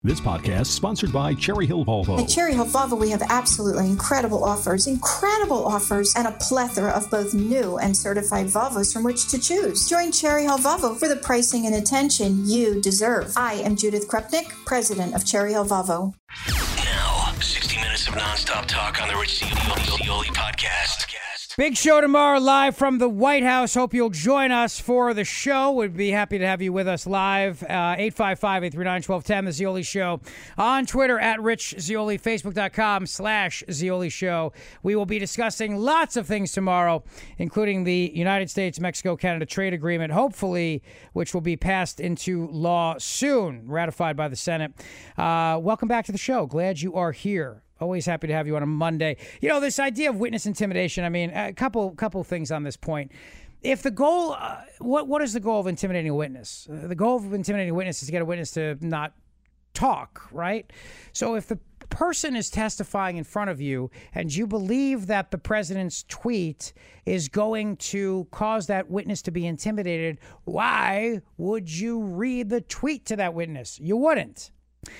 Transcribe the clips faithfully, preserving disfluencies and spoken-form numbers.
This podcast is sponsored by Cherry Hill Volvo. At Cherry Hill Volvo, we have absolutely incredible offers, incredible offers, and a plethora of both new and certified Volvos from which to choose. Join Cherry Hill Volvo for the pricing and attention you deserve. I am Judith Krupnik, president of Cherry Hill Volvo. Now, sixty minutes of nonstop talk on the Rich Zeoli podcast. Big show tomorrow, live from the White House. Hope you'll join us for the show. We'd be happy to have you with us live. Uh, eight five five, eight three nine, one two one zero, The Zeoli Show. On Twitter, at Rich Zeoli, Facebook.com slash Zeoli Show. We will be discussing lots of things tomorrow, including the United States-Mexico-Canada trade agreement, hopefully, which will be passed into law soon, ratified by the Senate. Uh, welcome back to the show. Glad you are here. Always happy to have you on a Monday. You know, this idea of witness intimidation, I mean, a couple couple things on this point. If the goal, uh, what what is the goal of intimidating a witness? Uh, the goal of intimidating a witness is to get a witness to not talk, right? So if the person is testifying in front of you and you believe that the president's tweet is going to cause that witness to be intimidated, why would you read the tweet to that witness? You wouldn't.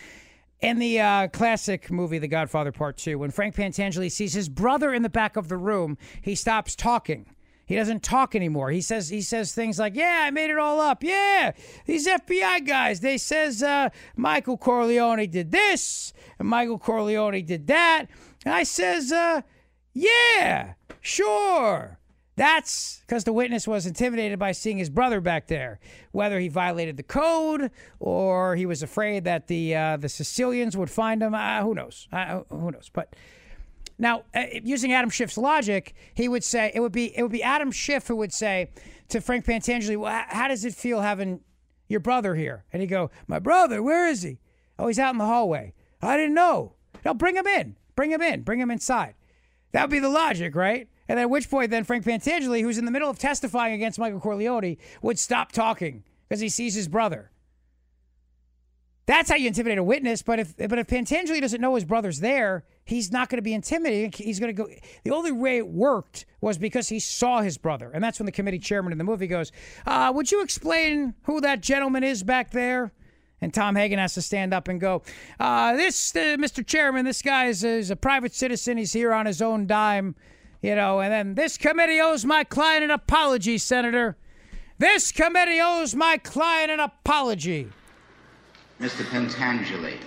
In the uh, classic movie, The Godfather Part two, when Frank Pentangeli sees his brother in the back of the room, he stops talking. He doesn't talk anymore. He says he says things like, yeah, I made it all up. Yeah, these F B I guys, they says uh, Michael Corleone did this, and Michael Corleone did that. And I says, uh, yeah, sure. That's because the witness was intimidated by seeing his brother back there, whether he violated the code or he was afraid that the uh, the Sicilians would find him. Uh, who knows? Uh, who knows? But now, uh, using Adam Schiff's logic, he would say it would be it would be Adam Schiff who would say to Frank Pentangeli, well, how does it feel having your brother here? And he'd go, my brother, where is he? Oh, he's out in the hallway. I didn't know. No, bring him in. Bring him in. Bring him inside. That would be the logic, right? And then at which point then Frank Pentangeli, who's in the middle of testifying against Michael Corleone, would stop talking because he sees his brother. That's how you intimidate a witness. But if but if Pentangeli doesn't know his brother's there, he's not going to be intimidated. He's going to go. The only way it worked was because he saw his brother. And that's when the committee chairman in the movie goes, uh, would you explain who that gentleman is back there? And Tom Hagen has to stand up and go, uh, this, uh, Mister Chairman, this guy is, is a private citizen. He's here on his own dime. You know, and then this committee owes my client an apology, Senator. This committee owes my client an apology. Mister Pentangeli.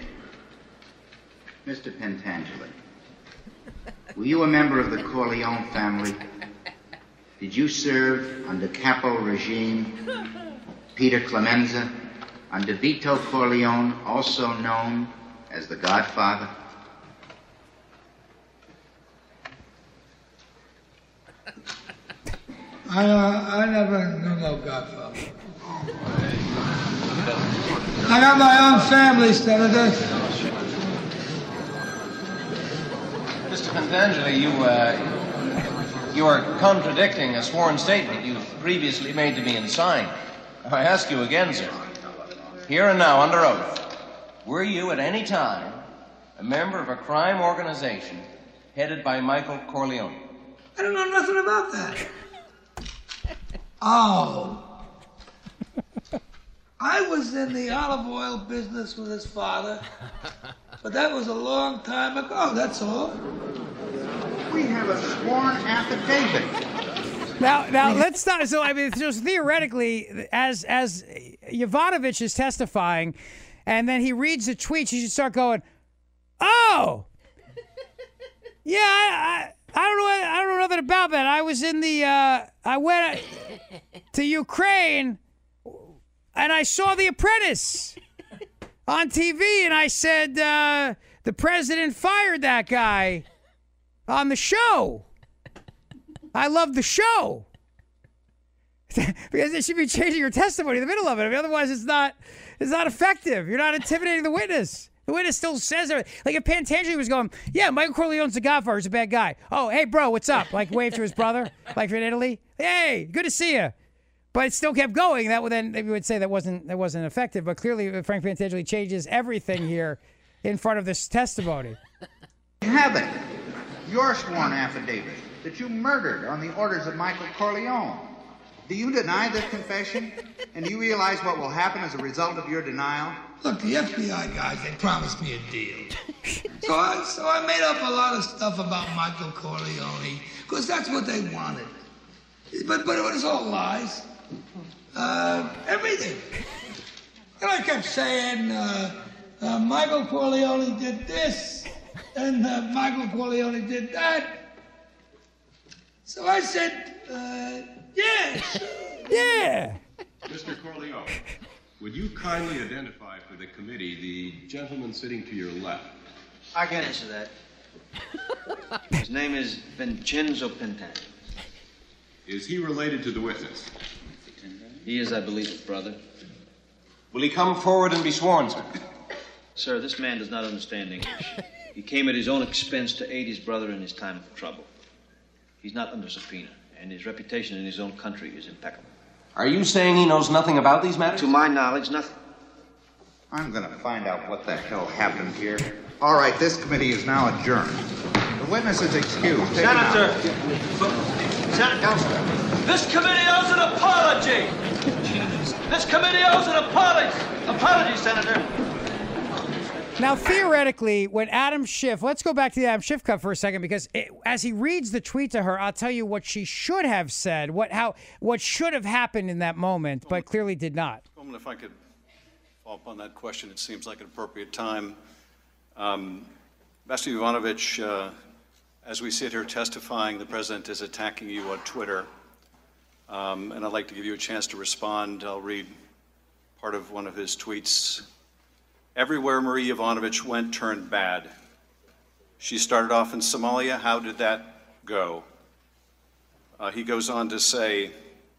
Mister Pentangeli. Were you a member of the Corleone family? Did you serve under Capo regime, Peter Clemenza, under Vito Corleone, also known as the Godfather? I, uh, I never knew no Godfather. I got my own family, Senator. Mister Pentangeli, you, uh, you are contradicting a sworn statement you've previously made to me and signed. I ask you again, sir, here and now, under oath, were you at any time a member of a crime organization headed by Michael Corleone? I don't know nothing about that. Oh. I was in the olive oil business with his father, but that was a long time ago, that's all. We have a sworn affidavit. Now, now let's not. So, I mean, just theoretically, as as Yovanovitch is testifying, and then he reads the tweets, you should start going, "Oh, yeah, I, I, I don't know, I don't know nothing about that. I was in the, uh, I went to Ukraine, and I saw The Apprentice on T V, and I said uh, the president fired that guy on the show. I love the show." Because it should be changing your testimony in the middle of it. I mean, otherwise it's not it's not effective. You're not intimidating the witness. The witness still says everything. Like if Pentangeli was going, yeah, Michael Corleone's the Godfather, he's a bad guy. Oh, hey, bro, what's up? Like wave to his brother, like you're in Italy. Hey, good to see you. But it still kept going. That would then, we would say that wasn't that wasn't effective. But clearly, Frank Pentangeli changes everything here in front of this testimony. You have it. Your sworn affidavit that you murdered on the orders of Michael Corleone. Do you deny this confession? And do you realize what will happen as a result of your denial? Look, the F B I guys, they promised me a deal. So I, so I made up a lot of stuff about Michael Corleone, because that's what they wanted. But, but it was all lies. Uh, everything. And I kept saying, uh, uh, Michael Corleone did this, and uh, Michael Corleone did that. So I said, uh, yeah, sure. Yeah. Mister Corleone, would you kindly identify for the committee the gentleman sitting to your left? I can answer that. His name is Vincenzo Pintana. Is he related to the witness? He is, I believe, his brother. Will he come forward and be sworn, sir? Sir, this man does not understand English. He came at his own expense to aid his brother in his time of trouble. He's not under subpoena, and his reputation in his own country is impeccable. Are you saying he knows nothing about these matters? To my knowledge, nothing. I'm gonna find out what the hell happened here. All right, this committee is now adjourned. The witness is excused. Take him out. Senator, Senator, this committee owes an apology. This committee owes an apology. Apology, Senator. Now, theoretically, when Adam Schiff, let's go back to the Adam Schiff cut for a second, because it, as he reads the tweet to her, I'll tell you what she should have said, what how what should have happened in that moment, but clearly did not. Coleman, if I could follow up on that question, it seems like an appropriate time. Um, Ambassador Yovanovitch, uh, as we sit here testifying, the president is attacking you on Twitter, um, and I'd like to give you a chance to respond. I'll read part of one of his tweets. Everywhere Marie Yovanovitch went turned bad. She started off in Somalia. How did that go? Uh, he goes on to say,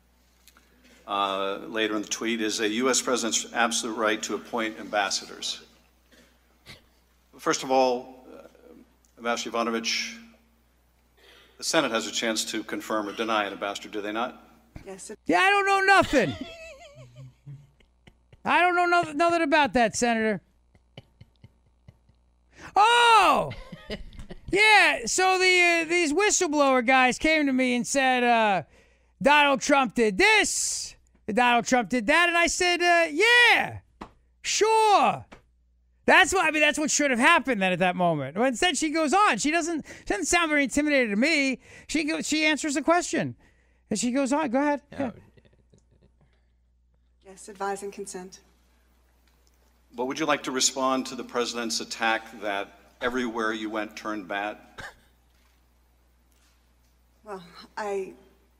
uh, later in the tweet, is a U S president's absolute right to appoint ambassadors. First of all, uh, Ambassador Yovanovitch, the Senate has a chance to confirm or deny an ambassador, do they not? Yes. It- yeah, I don't know nothing. I don't know nothing, nothing about that, Senator. Oh! Yeah, so the uh, these whistleblower guys came to me and said, uh, Donald Trump did this, Donald Trump did that, and I said, uh, yeah, sure. That's what I mean. That's what should have happened then at that moment. But instead, she goes on. She doesn't she doesn't sound very intimidated to me. She goes. She answers the question, and she goes on. Go ahead. Oh. Yeah. Yes, advise and consent. But would you like to respond to the president's attack that everywhere you went turned bad? Well, I,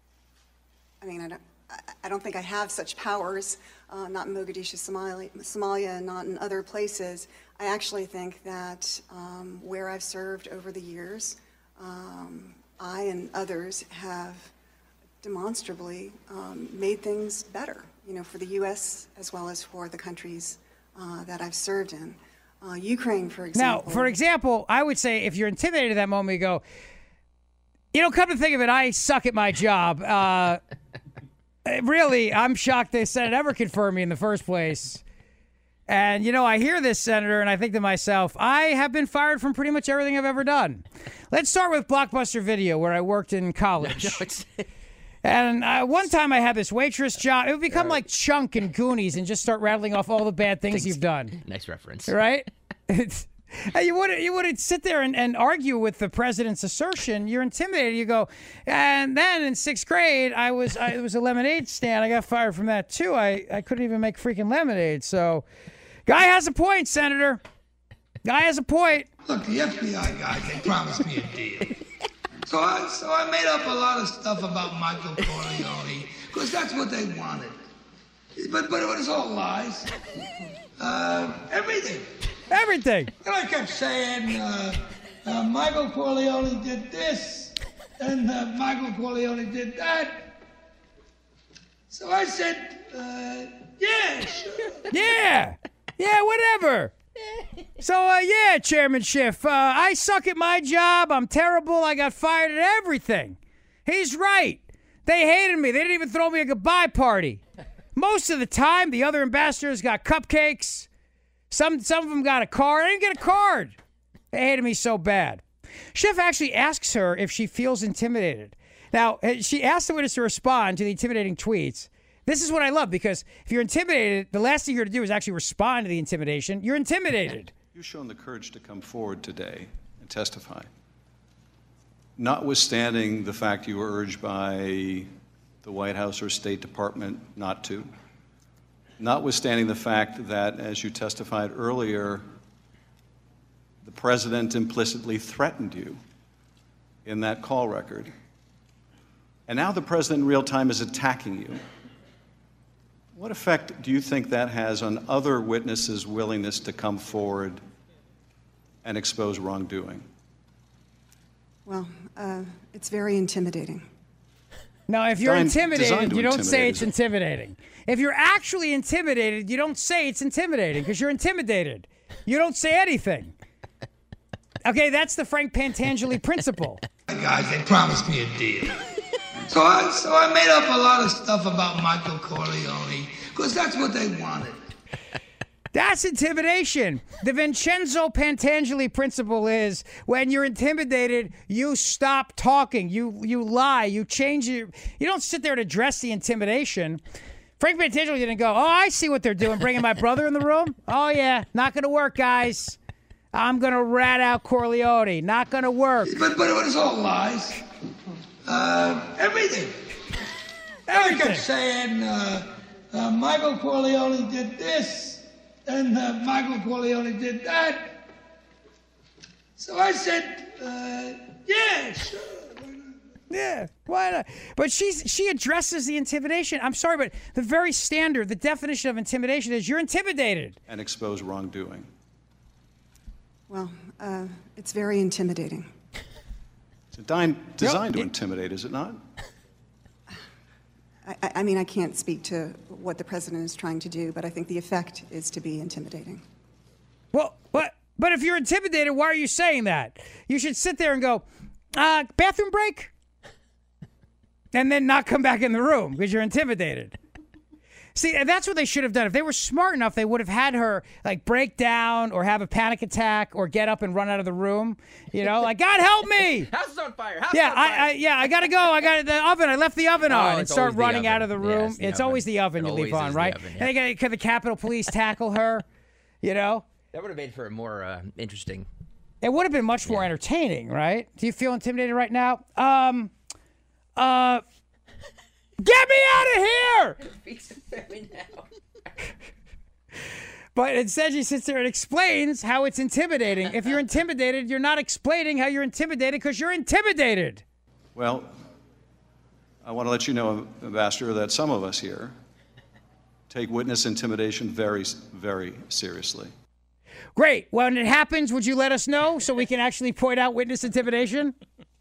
I mean, I don't, I don't think I have such powers, uh, not in Mogadishu, Somalia, Somalia, and not in other places. I actually think that um, where I've served over the years, um, I and others have demonstrably um, made things better, you know, for the U S as well as for the countries uh, that I've served in. Uh, Ukraine, for example. Now, for example, I would say if you're intimidated at that moment, you go, you know, come to think of it, I suck at my job. Uh, really, I'm shocked the Senate ever confirmed me in the first place. And, you know, I hear this, Senator, and I think to myself, I have been fired from pretty much everything I've ever done. Let's start with Blockbuster Video, where I worked in college. No, it's... And uh, one time I had this waitress job. It would become like Chunk and Goonies and just start rattling off all the bad things, things. you've done. Nice reference. Right? you wouldn't you wouldn't sit there and, and argue with the president's assertion. You're intimidated. You go, and then in sixth grade, I was I, it was a lemonade stand. I got fired from that too. I, I couldn't even make freaking lemonade. So, guy has a point, Senator. Guy has a point. Look, the F B I guys, they promised me a deal. So I, so I made up a lot of stuff about Michael Corleone, because that's what they wanted. But, but it was all lies. Uh, everything. Everything. And I kept saying, uh, uh, Michael Corleone did this, and uh, Michael Corleone did that. So I said, uh, yeah, sure. Yeah. Yeah, whatever. So, uh, yeah, Chairman Schiff, uh, I suck at my job. I'm terrible. I got fired at everything. He's right. They hated me. They didn't even throw me a goodbye party. Most of the time, the other ambassadors got cupcakes. Some some of them got a card. I didn't get a card. They hated me so bad. Schiff actually asks her if she feels intimidated. Now, she asked the witness to respond to the intimidating tweets. This is what I love, because if you're intimidated, the last thing you're to do is actually respond to the intimidation. You're intimidated. You've shown the courage to come forward today and testify. Notwithstanding the fact you were urged by the White House or State Department not to, notwithstanding the fact that, as you testified earlier, the president implicitly threatened you in that call record, and now the president in real time is attacking you. What effect do you think that has on other witnesses' willingness to come forward and expose wrongdoing? Well, uh, it's very intimidating. Now, if you're Designed- intimidated, designed to you don't say intimidate, it's isn't it? intimidating. If you're actually intimidated, you don't say it's intimidating because you're intimidated. You don't say anything. Okay, that's the Frank Pantangeli principle. Guys, they promised me a deal. So I, so I made up a lot of stuff about Michael Corleone, because that's what they wanted. That's intimidation. The Vincenzo Pantangeli principle is when you're intimidated, you stop talking. You you lie. You change your. You don't sit there and address the intimidation. Frank Pantangeli didn't go, oh, I see what they're doing, bringing my brother in the room. Oh, yeah, not going to work, guys. I'm going to rat out Corleone. Not going to work. But, but it was all lies. Uh, everything. Everything. I kept saying, uh, uh, Michael Corleone did this, and uh, Michael Corleone did that. So I said, uh, yeah, sure. Yeah, why not? But she's she addresses the intimidation. I'm sorry, but the very standard, the definition of intimidation is you're intimidated. And expose wrongdoing. Well, uh, it's very intimidating. It's designed, designed Yep. to intimidate, is it not? I, I mean, I can't speak to what the president is trying to do, but I think the effect is to be intimidating. Well, but but if you're intimidated, why are you saying that? You should sit there and go, uh, bathroom break, and then not come back in the room because you're intimidated. See, and that's what they should have done. If they were smart enough, they would have had her like break down or have a panic attack or get up and run out of the room. You know, like, God help me. House is on fire. House Yeah, is on fire. I, I yeah, I gotta go. I got the oven. I left the oven Oh, on, and it's start always the running out of oven. the Yeah, room. it's the it's oven. always the oven It you leave always on, is the right? oven, yeah. And they got, could the Capitol Police tackle her? You know, That would have made for a more uh, interesting. it would have been much more entertaining, right? Do you feel intimidated right now? Um, uh, get me out of here! But instead, she sits there and explains how it's intimidating. If you're intimidated, you're not explaining how you're intimidated because you're intimidated. Well, I want to let you know, Ambassador, that some of us here take witness intimidation very, very seriously. Great. When it happens, would you let us know so we can actually point out witness intimidation?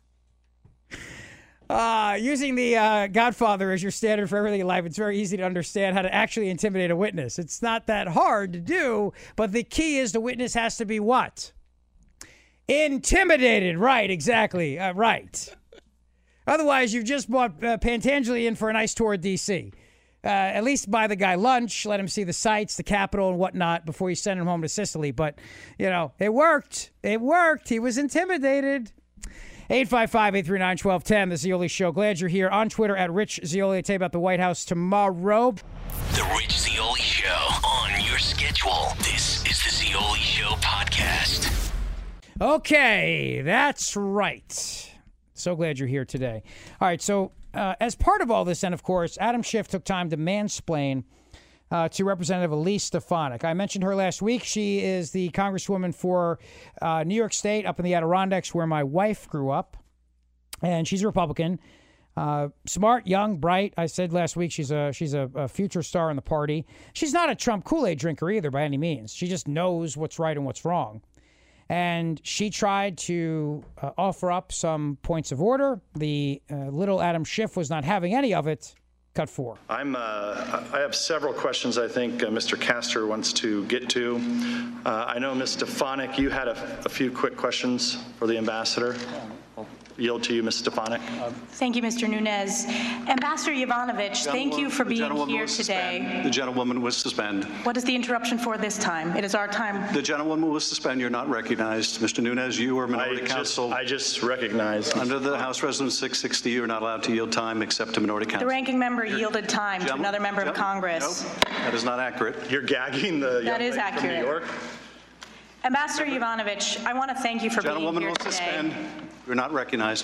Uh, using the uh, Godfather as your standard for everything in life, it's very easy to understand how to actually intimidate a witness. It's not that hard to do, but the key is the witness has to be what? Intimidated. Right, exactly. Uh, right. Otherwise, you've just brought uh, Pantangeli in for a nice tour of D C Uh, at least buy the guy lunch, let him see the sights, the Capitol and whatnot before you send him home to Sicily. But, you know, it worked. It worked. He was intimidated. eight five five, eight three nine, one two one zero, The Zeoli Show. Glad you're here. On Twitter, at Rich Zeoli. I'll tell you about the White House tomorrow. The Rich Zeoli Show on your schedule. This is the Zeoli Show podcast. Okay, that's right. So glad you're here today. All right, so uh, as part of all this, and of course, Adam Schiff took time to mansplain uh, to Representative Elise Stefanik. I mentioned her last week. She is the congresswoman for uh, New York State up in the Adirondacks where my wife grew up, and she's a Republican. Uh, smart, young, bright. I said last week she's a she's a, a future star in the party. She's not a Trump Kool-Aid drinker either by any means. She just knows what's right and what's wrong. And she tried to uh, offer up some points of order. The uh, little Adam Schiff was not having any of it. Cut four. I'm, uh, I have several questions I think uh, Mister Castor wants to get to. Uh, I know, Miz Stefanik, you had a, a few quick questions for the ambassador. yield to you, Miz Stefanik. Thank you, Mister Nunes. Ambassador Yovanovitch, thank you for being here today. The gentlewoman will suspend. What is the interruption for this time? It is our time. The gentlewoman will suspend. You're not recognized. Mister Nunes, you or minority I counsel. Just, I just recognize. Under the House Resolution six sixty, you're not allowed to yield time except to minority counsel. The ranking member yielded time to another member of Congress. No, that is not accurate. You're gagging the That young is lady accurate. from New York. Ambassador Yovanovitch, I want to thank you for being Gentlewoman here will today. suspend. You're not recognized.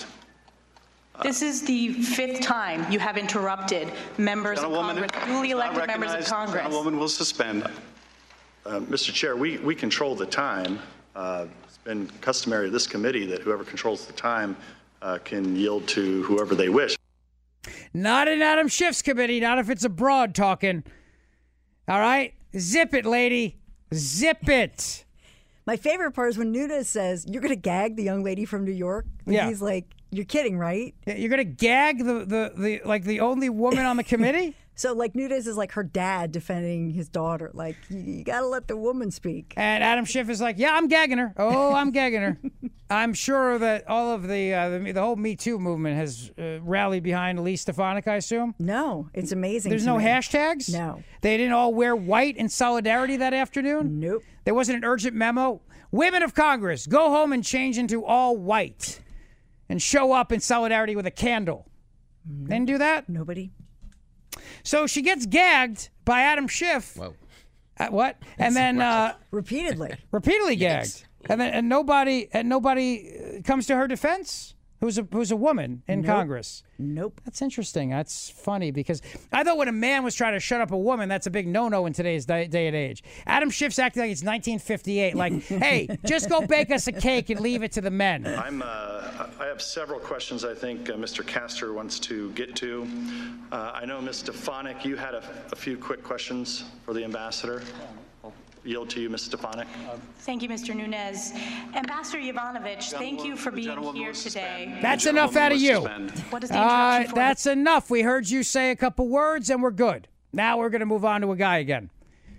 This is the fifth time you have interrupted members of Congress, duly elected members of Congress. Gentlewoman will suspend. Uh, Mister Chair, we, we control the time. Uh, it's been customary of this committee that whoever controls the time uh, can yield to whoever they wish. Not in Adam Schiff's committee, not if it's abroad talking. All right? Zip it, lady. Zip it. My favorite part is when Nunes says, you're going to gag the young lady from New York. And Yeah. He's like, you're kidding, right? You're going to gag the, the, the, like, the only woman on the committee? So, like, Nunes is like her dad defending his daughter. Like, you, you got to let the woman speak. And Adam Schiff is like, yeah, I'm gagging her. Oh, I'm gagging her. I'm sure that all of the, uh, the the whole Me Too movement has uh, rallied behind Elise Stefanik, I assume. No, it's amazing. There's to no me. hashtags? No. They didn't all wear white in solidarity that afternoon? Nope. There wasn't an urgent memo? Women of Congress, go home and change into all white and show up in solidarity with a candle. Nope. They didn't do that? Nobody. So she gets gagged by Adam Schiff. Whoa. At what? And then uh, repeatedly, repeatedly gagged, and then and nobody and nobody comes to her defense. Who's a who's a woman in Nope. Congress? Nope. That's interesting. That's funny because I thought when a man was trying to shut up a woman, that's a big no-no in today's day, day and age. Adam Schiff's acting like it's nineteen fifty-eight. Like, hey, just go bake us a cake and leave it to the men. I'm, uh, I have several questions I think uh, Mister Castor wants to get to. Uh, I know, Miz Stefanik, you had a, a few quick questions for the ambassador. I'll yield to you, Miz Stefanik. Thank you, Mister Nunes. Ambassador Yovanovitch, thank you for being here today. That's enough out of you. What is the Uh, interruption for? that's enough. We heard you say a couple words and we're good. Now we're going to move on to a guy again.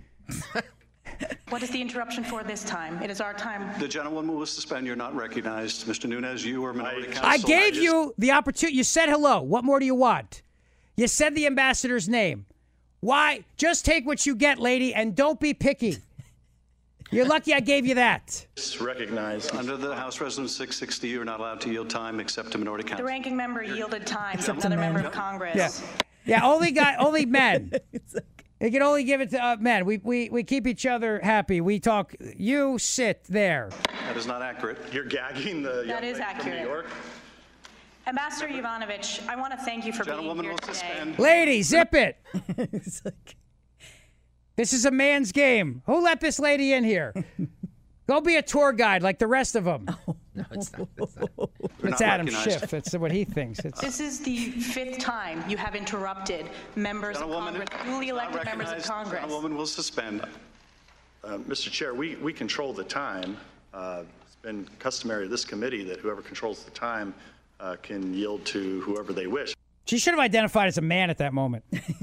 What is the interruption for this time? It is our time. The gentlewoman will suspend. You're not recognized. Mister Nunes, you or minority counsel. I gave you the opportunity. You said hello. What more do you want? You said the ambassador's name. Why? Just take what you get, lady, and don't be picky. You're lucky I gave you that. Just recognize. Under the House Resolution six sixty, you're not allowed to yield time except to minority The counsel. ranking member yielded time to Except to another men. member of Congress. Yeah, yeah. Only guy, only men. You can only give it to uh, men. We, we we keep each other happy. We talk. You sit there. That is not accurate. You're gagging the young That is lady from New accurate. York. Ambassador Yovanovitch, I want to thank you for being Gentlewoman here will today. suspend. Lady, zip it. It's like, This is a man's game. Who let this lady in here? Go be a tour guide like the rest of them. No, it's not. It's not. It's not Adam recognized. Schiff. It's what he thinks. It's, This is the fifth time you have interrupted members of Gentlewoman Congress, duly is not elected members of recognized. Congress. Gentlewoman will suspend. Uh, Mister Chair, we, we control the time. Uh, it's been customary of this committee that whoever controls the time uh, can yield to whoever they wish. she should have identified as a man at that moment.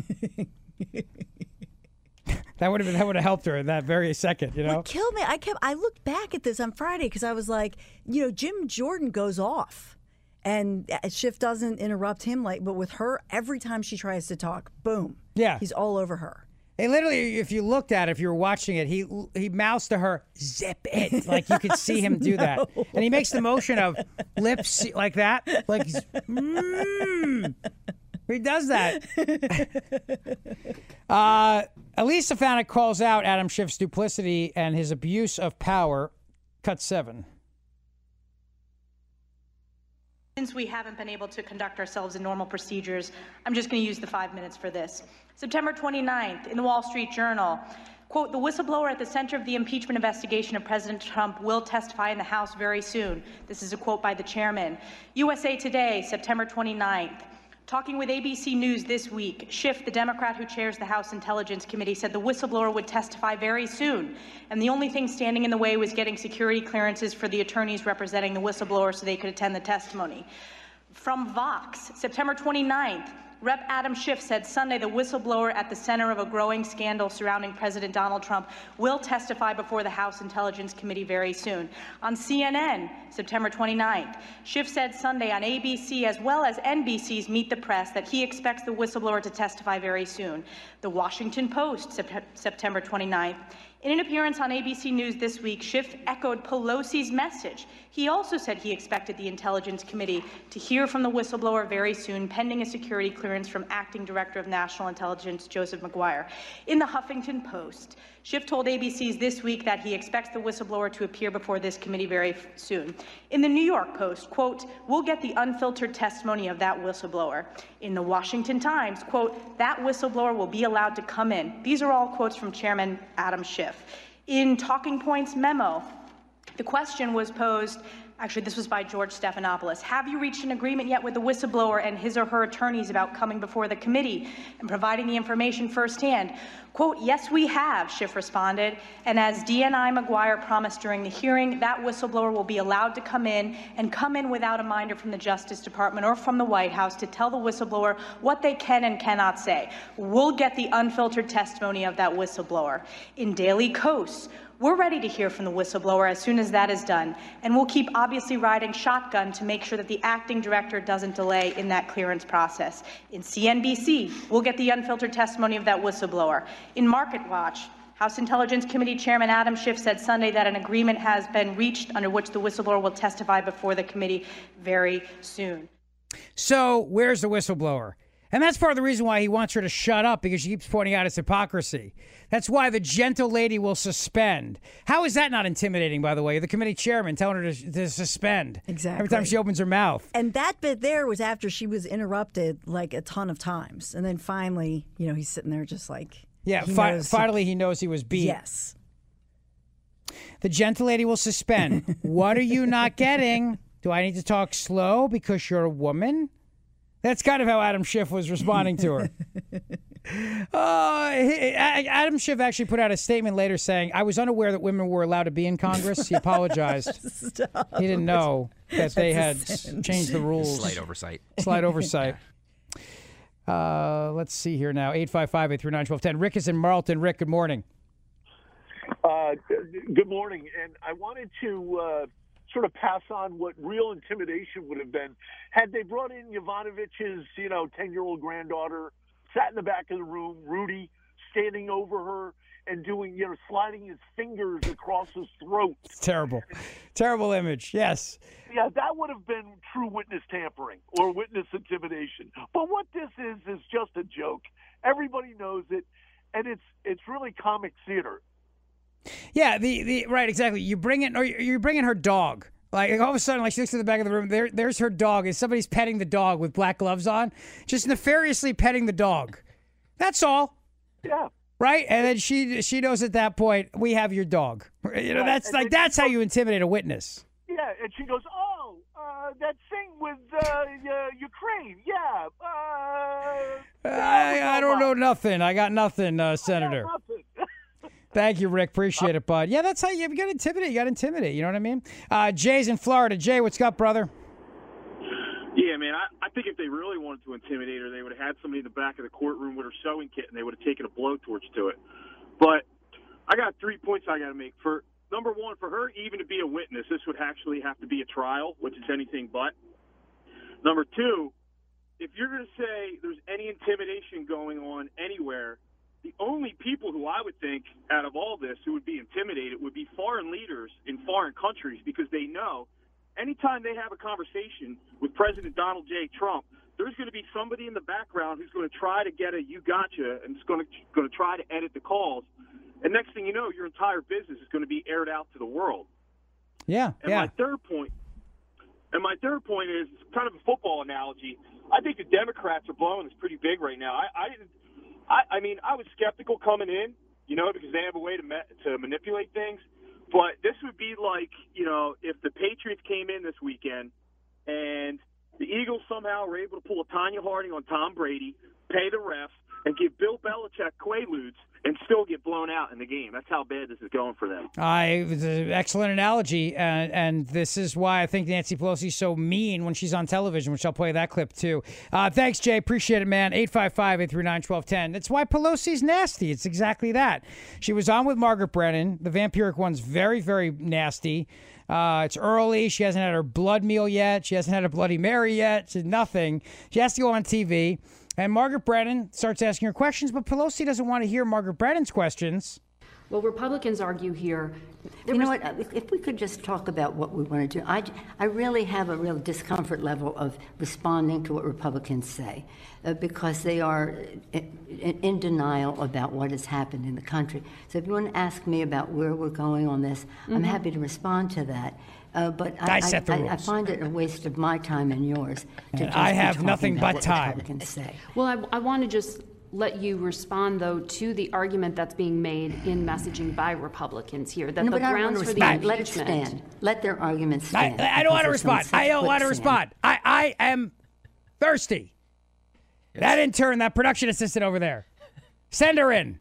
That would have been, that would have helped her in that very second, you know. what killed me, I kept, I looked back at this on Friday because I was like, you know, Jim Jordan goes off and Schiff doesn't interrupt him, like, but with her, every time she tries to talk, boom. Yeah. He's all over her. And literally, if you looked at it, if you were watching it, he he mouths to her, "Zip it!" Like you could see him do that, and he makes the motion of lips like that, like mm. He does that. uh, Elise Stefanik calls out Adam Schiff's duplicity and his abuse of power. Cut seven. Since we haven't been able to conduct ourselves in normal procedures, I'm just going to use the five minutes for this. September twenty-ninth, in the Wall Street Journal, quote, the whistleblower at the center of the impeachment investigation of President Trump will testify in the House very soon. This is a quote by the chairman. U S A Today, September twenty-ninth. Talking with A B C News this week, Schiff, the Democrat who chairs the House Intelligence Committee, said the whistleblower would testify very soon. And the only thing standing in the way was getting security clearances for the attorneys representing the whistleblower so they could attend the testimony. From Vox, September twenty-ninth, Representative Adam Schiff said Sunday the whistleblower at the center of a growing scandal surrounding President Donald Trump will testify before the House Intelligence Committee very soon. On C N N, September twenty-ninth, Schiff said Sunday on A B C as well as N B C's Meet the Press that he expects the whistleblower to testify very soon. The Washington Post, September twenty-ninth. In an appearance on A B C News this week, Schiff echoed Pelosi's message. He also said he expected the Intelligence Committee to hear from the whistleblower very soon, pending a security clearance from Acting Director of National Intelligence Joseph Maguire. In the Huffington Post, Schiff told A B C's This Week that he expects the whistleblower to appear before this committee very soon. In the New York Post, quote, we'll get the unfiltered testimony of that whistleblower. In the Washington Times, quote, that whistleblower will be allowed to come in. These are all quotes from Chairman Adam Schiff. In Talking Points memo, the question was posed, actually this was by George Stephanopoulos, have you reached an agreement yet with the whistleblower and his or her attorneys about coming before the committee and providing the information firsthand? Quote, yes, we have, Schiff responded, and as D N I Maguire promised during the hearing, that whistleblower will be allowed to come in and come in without a minder from the Justice Department or from the White House to tell the whistleblower what they can and cannot say. We'll get the unfiltered testimony of that whistleblower. In Daily Kos, we're ready to hear from the whistleblower as soon as that is done, and we'll keep obviously riding shotgun to make sure that the acting director doesn't delay in that clearance process. In C N B C, we'll get the unfiltered testimony of that whistleblower. In Market Watch, House Intelligence Committee Chairman Adam Schiff said Sunday that an agreement has been reached under which the whistleblower will testify before the committee very soon. So where's the whistleblower? And that's part of the reason why he wants her to shut up, because she keeps pointing out his hypocrisy. That's why the gentle lady will suspend. How is that not intimidating, by the way? The committee chairman telling her to, to suspend. Exactly. Every time she opens her mouth. And that bit there was after she was interrupted like a ton of times. And then finally, you know, he's sitting there just like... Yeah, he fi- knows finally he knows he was beat. Yes. The gentle lady will suspend. What are you not getting? Do I need to talk slow because you're a woman? That's kind of how Adam Schiff was responding to her. uh, Adam Schiff actually put out a statement later saying, I was unaware that women were allowed to be in Congress. He apologized. Stop. He didn't know that they had That's a changed the rules. Slight oversight. Slight oversight. Uh, let's see here now. eight five five, eight three nine, one two one zero. Rick is in Marlton. Rick, good morning. Uh, good morning. And I wanted to uh, sort of pass on what real intimidation would have been had they brought in Yovanovitch's, you know, ten-year-old granddaughter, sat in the back of the room, Rudy, standing over her and doing, you know, sliding his fingers across his throat. It's terrible. Terrible image. Yes. Yeah, that would have been true witness tampering or witness intimidation. But what this is is just a joke. Everybody knows it, and it's it's really comic theater. Yeah, the, the right, exactly. You bring in, or you're bringing her dog. Like all of a sudden, like she looks to the back of the room. There, there's her dog, and somebody's petting the dog with black gloves on, just nefariously petting the dog. That's all. Yeah. Right, and then she she knows at that point we have your dog. You know, that's like that's how you intimidate a witness. Yeah, and she goes, "Oh, uh, that thing with uh, uh, Ukraine, yeah." Uh, I, I don't know nothing. I got nothing, uh, Senator. I got nothing. Thank you, Rick. Appreciate it, bud. Yeah, that's how you, you got to intimidate. You got to intimidate. You know what I mean? Uh, Jay's in Florida. Jay, what's up, brother? Yeah, man, I, I think if they really wanted to intimidate her, they would have had somebody in the back of the courtroom with her sewing kit, and they would have taken a blowtorch to it. But I got three points I got to make. For number one, for her even to be a witness, this would actually have to be a trial, which is anything but. Number two, if you're going to say there's any intimidation going on anywhere, the only people who I would think out of all this who would be intimidated would be foreign leaders in foreign countries, because they know anytime they have a conversation with President Donald J. Trump, there's going to be somebody in the background who's going to try to get a you gotcha and is going to, going to try to edit the calls. And next thing you know, your entire business is going to be aired out to the world. Yeah, and yeah. my third point, and my third point is kind of a football analogy. I think the Democrats are blowing this pretty big right now. I, I didn't. I, I mean, I was skeptical coming in, you know, because they have a way to ma- to manipulate things. But this would be like, you know, if the Patriots came in this weekend and the Eagles somehow were able to pull a Tanya Harding on Tom Brady, pay the refs, and give Bill Belichick Quaaludes and still get blown out in the game. That's how bad this is going for them. I it was an excellent analogy, and, and this is why I think Nancy Pelosi's so mean when she's on television, which I'll play that clip too. Uh, thanks, Jay. Appreciate it, man. eight five five, eight three nine, one two one zero. That's why Pelosi's nasty. It's exactly that. She was on with Margaret Brennan. The vampiric one's very, very nasty. Uh, it's early. She hasn't had her blood meal yet. She hasn't had a Bloody Mary yet. She's nothing. She has to go on T V. And Margaret Brennan starts asking her questions, but Pelosi doesn't want to hear Margaret Brennan's questions. Well, Republicans argue here. You know what? If we could just talk about what we want to do. I, I really have a real discomfort level of responding to what Republicans say uh, because they are in, in denial about what has happened in the country. So if you want to ask me about where we're going on this, mm-hmm. I'm happy to respond to that. Uh, but I, I, I, I find it a waste of my time and yours to just I be have talking nothing about but what time. Republicans say. Well, I, I want to just let you respond, though, to the argument that's being made in messaging by Republicans here, that no, the but grounds I for the the Let it impeachment... stand. Let their arguments stand. I, I don't want to respond. I don't want to respond. I, I am thirsty. Yes. That intern, that production assistant over there, send her in.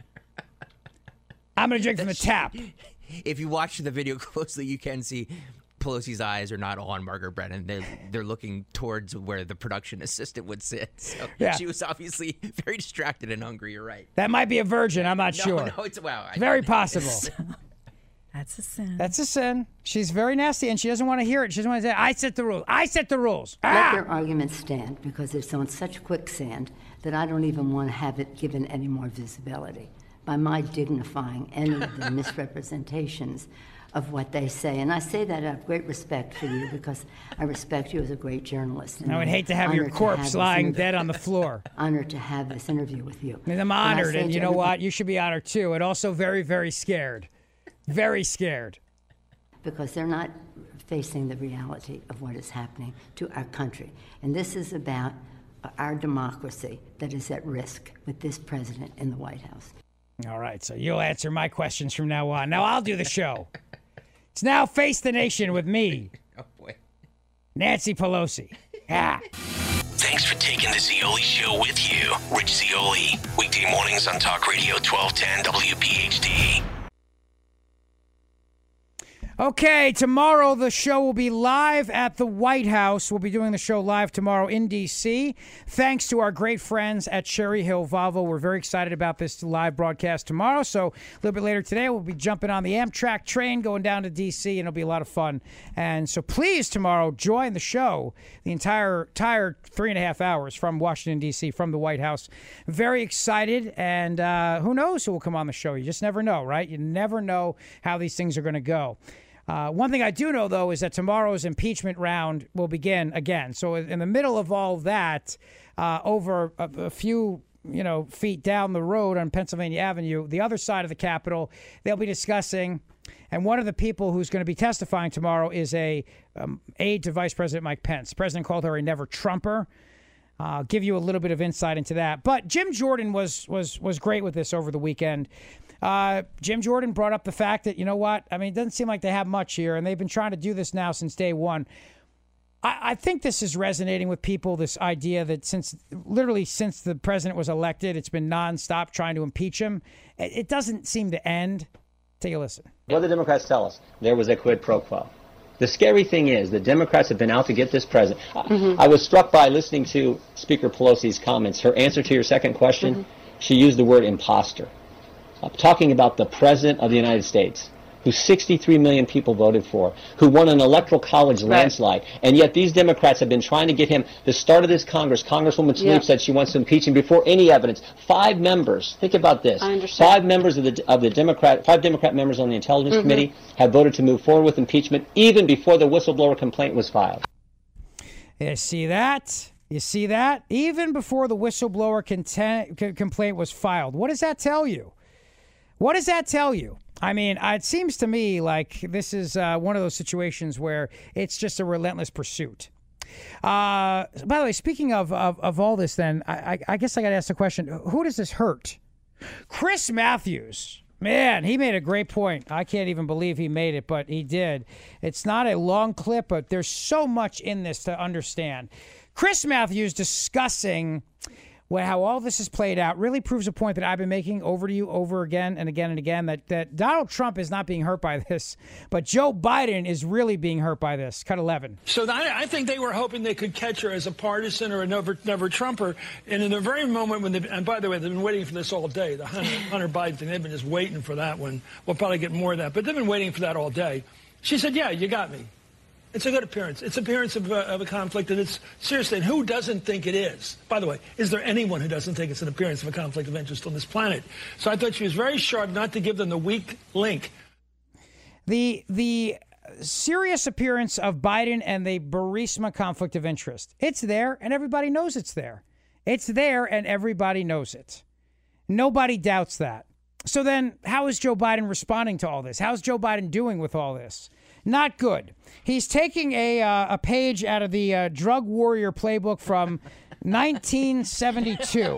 I'm going to drink from the tap. If you watch the video closely, you can see Pelosi's eyes are not on Margaret Brennan. They're, they're looking towards where the production assistant would sit. So yeah. She was obviously very distracted and hungry. You're right. That might be a virgin. I'm not no, sure. No, it's wow. It's very possible. That's a sin. That's a sin. She's very nasty, and she doesn't want to hear it. She doesn't want to say, I set the rules. I set the rules. Let ah! their arguments stand because it's on such quicksand that I don't even want to have it given any more visibility by my dignifying any of the misrepresentations of what they say. And I say that out of great respect for you because I respect you as a great journalist. And I would hate to have your corpse have lying dead on the floor. Honored to have this interview with you. And I'm honored, and you know what? You should be honored too, and also very, very scared. Very scared. Because they're not facing the reality of what is happening to our country. And this is about our democracy that is at risk with this president in the White House. All right, so you'll answer my questions from now on. Now I'll do the show. It's now Face the Nation with me, oh boy, Nancy Pelosi. Ah. Thanks for taking the Zeoli Show with you. Rich Zeoli, weekday mornings on Talk Radio twelve ten W P H D. Okay, tomorrow the show will be live at the White House. We'll be doing the show live tomorrow in D C Thanks to our great friends at Cherry Hill Volvo. We're very excited about this live broadcast tomorrow. So a little bit later today, we'll be jumping on the Amtrak train, going down to D C, and it'll be a lot of fun. And so please, tomorrow, join the show the entire, entire three and a half hours from Washington, D C, from the White House. Very excited, and uh, who knows who will come on the show. You just never know, right? You never know how these things are going to go. Uh, one thing I do know, though, is that tomorrow's impeachment round will begin again. So in the middle of all that, uh, over a, a few you know, feet down the road on Pennsylvania Avenue, the other side of the Capitol, they'll be discussing. And one of the people who's going to be testifying tomorrow is a um, aide to Vice President Mike Pence. The president called her a never-Trumper. Uh, I'll give you a little bit of insight into that. But Jim Jordan was was was great with this over the weekend. Uh, Jim Jordan brought up the fact that, you know what, I mean, it doesn't seem like they have much here, and they've been trying to do this now since day one. I, I think this is resonating with people, this idea that since, literally since the president was elected, it's been nonstop trying to impeach him. It, it doesn't seem to end. Take a listen. What do the Democrats tell us? There was a quid pro quo. The scary thing is the Democrats have been out to get this president. Mm-hmm. I, I was struck by listening to Speaker Pelosi's comments. Her answer to your second question, mm-hmm. she used the word imposter. I'm talking about the President of the United States, who sixty-three million people voted for, who won an electoral college right. landslide, and yet these Democrats have been trying to get him. The start of this Congress, Congresswoman Tlaib yeah. said she wants to impeach him before any evidence. Five members, think about this, five members of the of the Democrat, five Democrat members on the Intelligence mm-hmm. Committee have voted to move forward with impeachment even before the whistleblower complaint was filed. You see that? You see that? Even before the whistleblower content, complaint was filed. What does that tell you? What does that tell you? I mean, it seems to me like this is uh, one of those situations where it's just a relentless pursuit. Uh, by the way, speaking of, of, of all this, then, I, I guess I got to ask the question, who does this hurt? Chris Matthews. Man, he made a great point. I can't even believe he made it, but he did. It's not a long clip, but there's so much in this to understand. Chris Matthews discussing what, how all this is played out really proves a point that I've been making over to you over again and again and again, that, that Donald Trump is not being hurt by this, but Joe Biden is really being hurt by this. Cut eleven. So I, I think they were hoping they could catch her as a partisan or a never, never Trumper. And in the very moment when they, and by the way, they've been waiting for this all day, the Hunter, Hunter Biden thing, they've been just waiting for that one. We'll probably get more of that, but they've been waiting for that all day. She said, yeah, you got me. It's a good appearance. It's appearance of a, of a conflict, and it's seriously, and who doesn't think it is? By the way, is there anyone who doesn't think it's an appearance of a conflict of interest on this planet? So I thought she was very sharp not to give them the weak link. The the serious appearance of Biden and the Burisma conflict of interest. It's there, and everybody knows it's there. It's there, and everybody knows it. Nobody doubts that. So then, how is Joe Biden responding to all this? How's Joe Biden doing with all this? Not good. He's taking a uh, a page out of the uh, drug warrior playbook from nineteen seventy-two.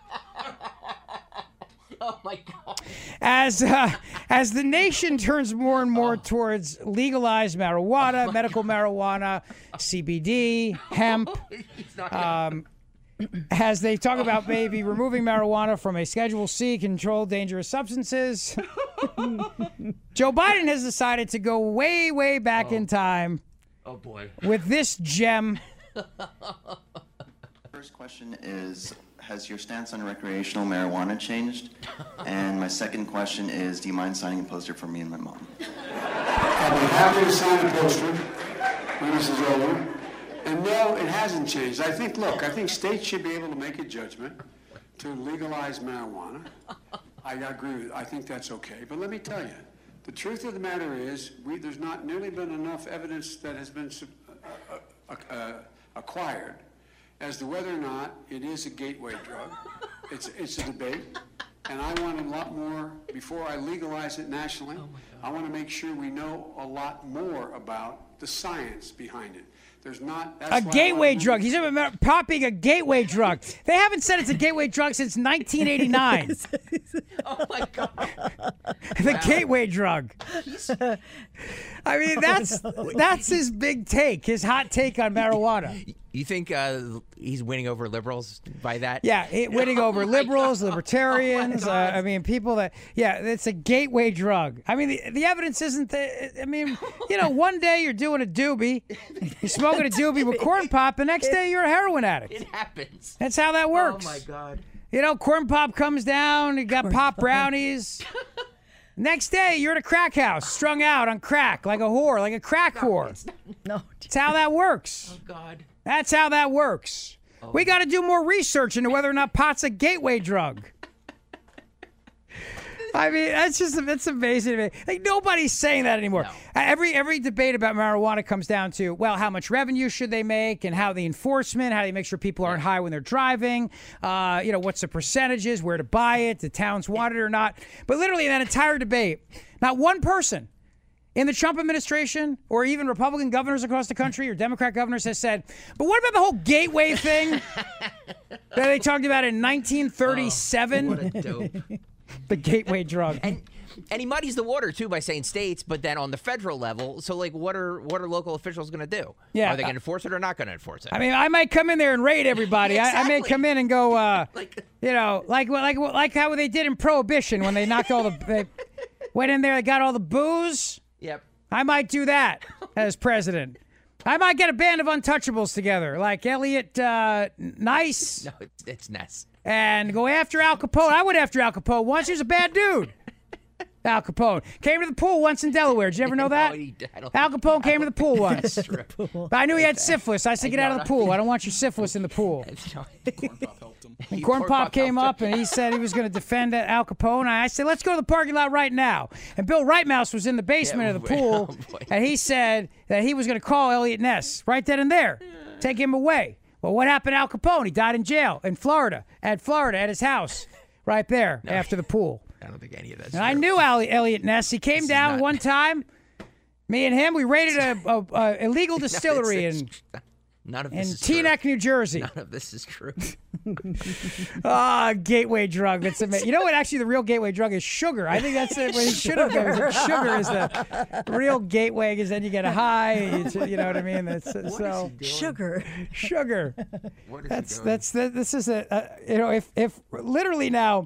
Oh my God! As uh, as the nation turns more and more towards legalized marijuana, oh medical God. marijuana, C B D, hemp. Um, as they talk about maybe removing marijuana from a Schedule C controlled dangerous substances, Joe Biden has decided to go way, way back oh. in time. Oh boy! With this gem. First question is, has your stance on recreational marijuana changed? And my second question is, do you mind signing a poster for me and my mom? I'll be happy to sign a poster when this is over. And no, it hasn't changed. I think, look, I think states should be able to make a judgment to legalize marijuana. I agree with it. I think that's okay. But let me tell you, the truth of the matter is, we, there's not nearly been enough evidence that has been uh, uh, uh, acquired as to whether or not it is a gateway drug. It's, it's a debate. And I want a lot more, before I legalize it nationally, oh I want to make sure we know a lot more about the science behind it. There's not that's a gateway drug. He's popping a gateway drug. They haven't said it's a gateway drug since nineteen eighty-nine. Oh my God! The wow. gateway drug. I mean, that's that's his big take, his hot take on marijuana. You think uh, he's winning over liberals by that? Yeah, it, winning oh over liberals, God. libertarians. Oh uh, I mean, people that, yeah, it's a gateway drug. I mean, the, the evidence isn't that, I mean, you know, one day you're doing a doobie, you're smoking a doobie with corn pop, the next day you're a heroin addict. It happens. That's how that works. Oh, my God. You know, corn pop comes down, you got corn pop brownies. Next day, you're at a crack house, strung out on crack, like a whore, like a crack whore. No. That's how that works. Oh, God. That's how that works. Oh. We got to do more research into whether or not pot's a gateway drug. I mean, that's just that's amazing to me. Like, nobody's saying that anymore. No. Every every debate about marijuana comes down to, well, how much revenue should they make, and how the enforcement, how do you make sure people aren't high when they're driving, uh, you know, what's the percentages, where to buy it, the towns want it or not. But literally in that entire debate, not one person in the Trump administration or even Republican governors across the country or Democrat governors has said, but what about the whole gateway thing that they talked about in nineteen thirty-seven? Oh, what a dope. The gateway drug. And and he muddies the water too by saying states, but then on the federal level, so like what are what are local officials going to do? Yeah. Are they going to enforce it or not going to enforce it? I mean, I might come in there and raid everybody. Exactly. I, I may come in and go, uh, like, you know, like like like how they did in Prohibition when they knocked all the they went in there, they got all the booze. Yep. I might do that as president. I might get a band of untouchables together, like Elliot uh, Nice. No, it's, it's Ness. And go after Al Capone. I went after Al Capone once. He was a bad dude. Al Capone came to the pool once in Delaware. Did you ever know that? No, Al Capone came to the pool once. But I knew he had syphilis. I said, get I out of the pool. I don't want your syphilis in the pool. Corn Pop helped him. And Corn Pop came up and he said he was going to defend Al Capone. I said, let's go to the parking lot right now. And Bill Rightmouse was in the basement Yeah, of the pool. oh, And he said that he was going to call Elliot Ness right then and there. Take him away. Well, what happened to Al Capone? He died in jail in Florida, at Florida, at his house, right there No. after the pool. I don't think any of that's And I true. knew Ali, Elliot Ness. He came This is down not- one time. Me and him, we raided a, a, a illegal distillery No, in it's- None of in this is true. Teaneck, New Jersey. None of this is true. Ah, gateway drug. That's amazing. You know what? Actually, the real gateway drug is sugar. I think that's it. What it should have been. Sugar is the real gateway, because then you get a high. It's, you know what I mean? That's, so sugar. Sugar. What is That's he doing? that's that, this is a, a you know if if literally now.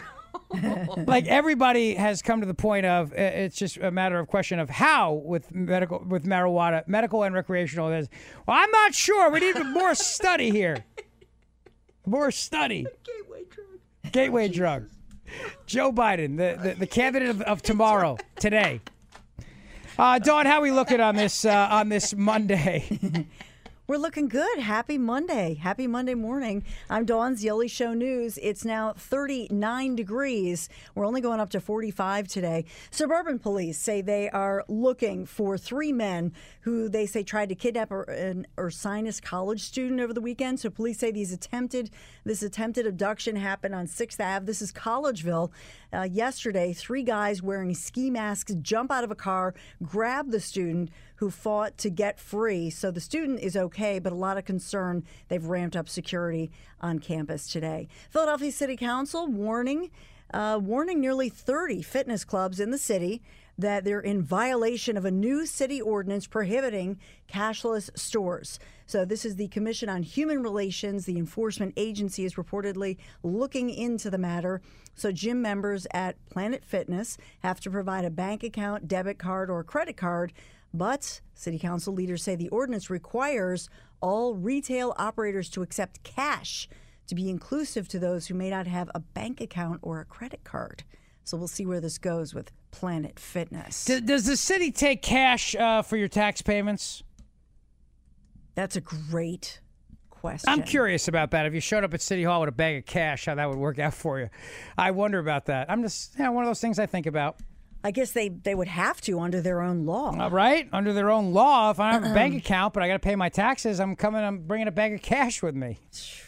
Like everybody has come to the point of it's just a matter of question of how with medical with marijuana, medical and recreational is. Well, I'm not sure. We need more study here. More study. Gateway drug. Gateway drug. Joe Biden, the, the, the candidate of, of tomorrow, today. Uh, Dawn, how are we looking on this uh, on this Monday? We're looking good. Happy Monday. Happy Monday morning. I'm Dawn, Zioli Show News. It's now thirty-nine degrees. We're only going up to forty-five today. Suburban police say they are looking for three men who they say tried to kidnap a- an Ursinus college student over the weekend. So police say these attempted this attempted abduction happened on sixth Avenue. This is Collegeville. Uh, yesterday, three guys wearing ski masks jump out of a car, grab the student who fought to get free. So the student is okay, but a lot of concern. They've ramped up security on campus today. Philadelphia City Council warning, uh, warning nearly thirty fitness clubs in the city that they're in violation of a new city ordinance prohibiting cashless stores. So this is the Commission on Human Relations. The enforcement agency is reportedly looking into the matter. So gym members at Planet Fitness have to provide a bank account, debit card, or credit card. But city council leaders say the ordinance requires all retail operators to accept cash to be inclusive to those who may not have a bank account or a credit card. So we'll see where this goes with Planet Fitness. D- does the city take cash uh, for your tax payments? That's a great question. I'm curious about that. If you showed up at City Hall with a bag of cash, how that would work out for you. I wonder about that. I'm just, you know, one of those things I think about. I guess they, they would have to under their own law. Uh, right? Under their own law. If I don't have a bank account, but I got to pay my taxes, I'm coming, I'm bringing a bag of cash with me.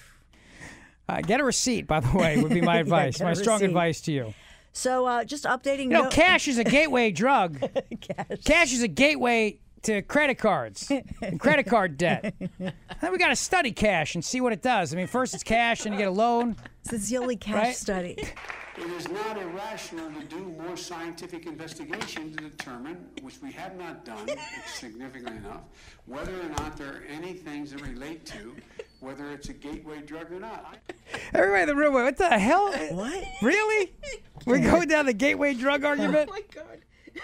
Uh, get a receipt, by the way, would be my Yeah, advice. get a my strong receipt. advice to you. So uh, just updating. You know, no- cash is a gateway drug. cash. Cash is a gateway to credit cards and credit card debt. Then we got to study cash and see what it does. I mean, first it's cash, and you get a loan. It's the only cash Right? study. It is not irrational to do more scientific investigation to determine, which we have not done significantly enough, whether or not there are any things that relate to whether it's a gateway drug or not. Everybody in the room, what the hell? What? Really? We're going down the gateway drug argument? Oh my God.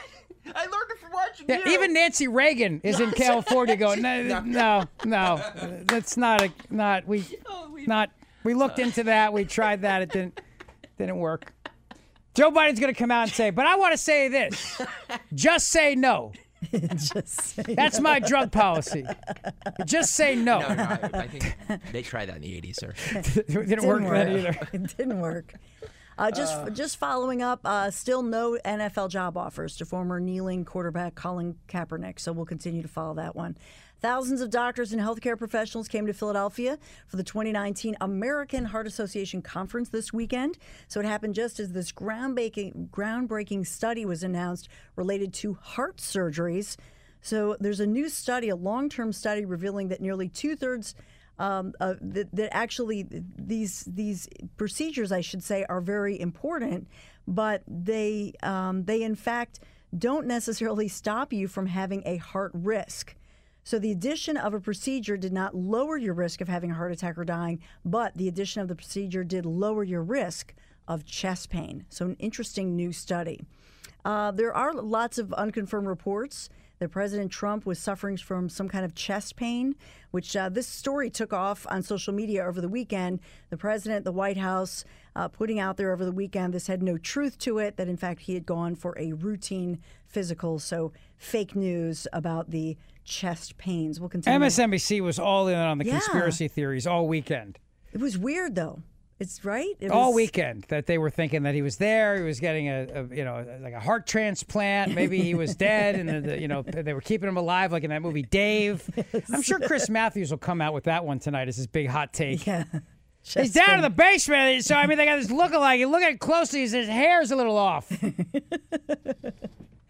I learned it from watching Yeah, you. even Nancy Reagan is in California going, no, no, no, that's not a, not, we, not, we looked into that, we tried that, it didn't, didn't work. Joe Biden's going to come out and say, but I want to say this, just say no. Just say That's no. my drug policy. Just say no. No, no, I, I think they tried that in the eighties, sir. It didn't, work then either. It didn't work. Uh, just Uh. just following up, uh, still no N F L job offers to former kneeling quarterback Colin Kaepernick. So we'll continue to follow that one. Thousands of doctors and healthcare professionals came to Philadelphia for the twenty nineteen American Heart Association conference this weekend. So it happened just as this groundbreaking groundbreaking study was announced related to heart surgeries. So there's a new study, a long-term study revealing that nearly two-thirds Um, uh, that, that actually these these procedures, I should say, are very important, but they um, they in fact don't necessarily stop you from having a heart risk. So the addition of a procedure did not lower your risk of having a heart attack or dying, but the addition of the procedure did lower your risk of chest pain. So an interesting new study. Uh, there are lots of unconfirmed reports that President Trump was suffering from some kind of chest pain, which uh, this story took off on social media over the weekend. The president, the White House, uh, putting out there over the weekend this had no truth to it, that in fact he had gone for a routine physical. So fake news about the chest pains. We'll continue. M S N B C was all in on the Yeah. conspiracy theories all weekend. It was weird, though. It's right. It all was, weekend that they were thinking that he was there. He was getting a, a you know like a heart transplant. Maybe he was dead, and the, the, you know they were keeping him alive, like in that movie Dave. I'm sure Chris Matthews will come out with that one tonight as his big hot take. Yeah, he's down in the basement. So I mean, they got this lookalike. You look at it closely, his hair's a little off.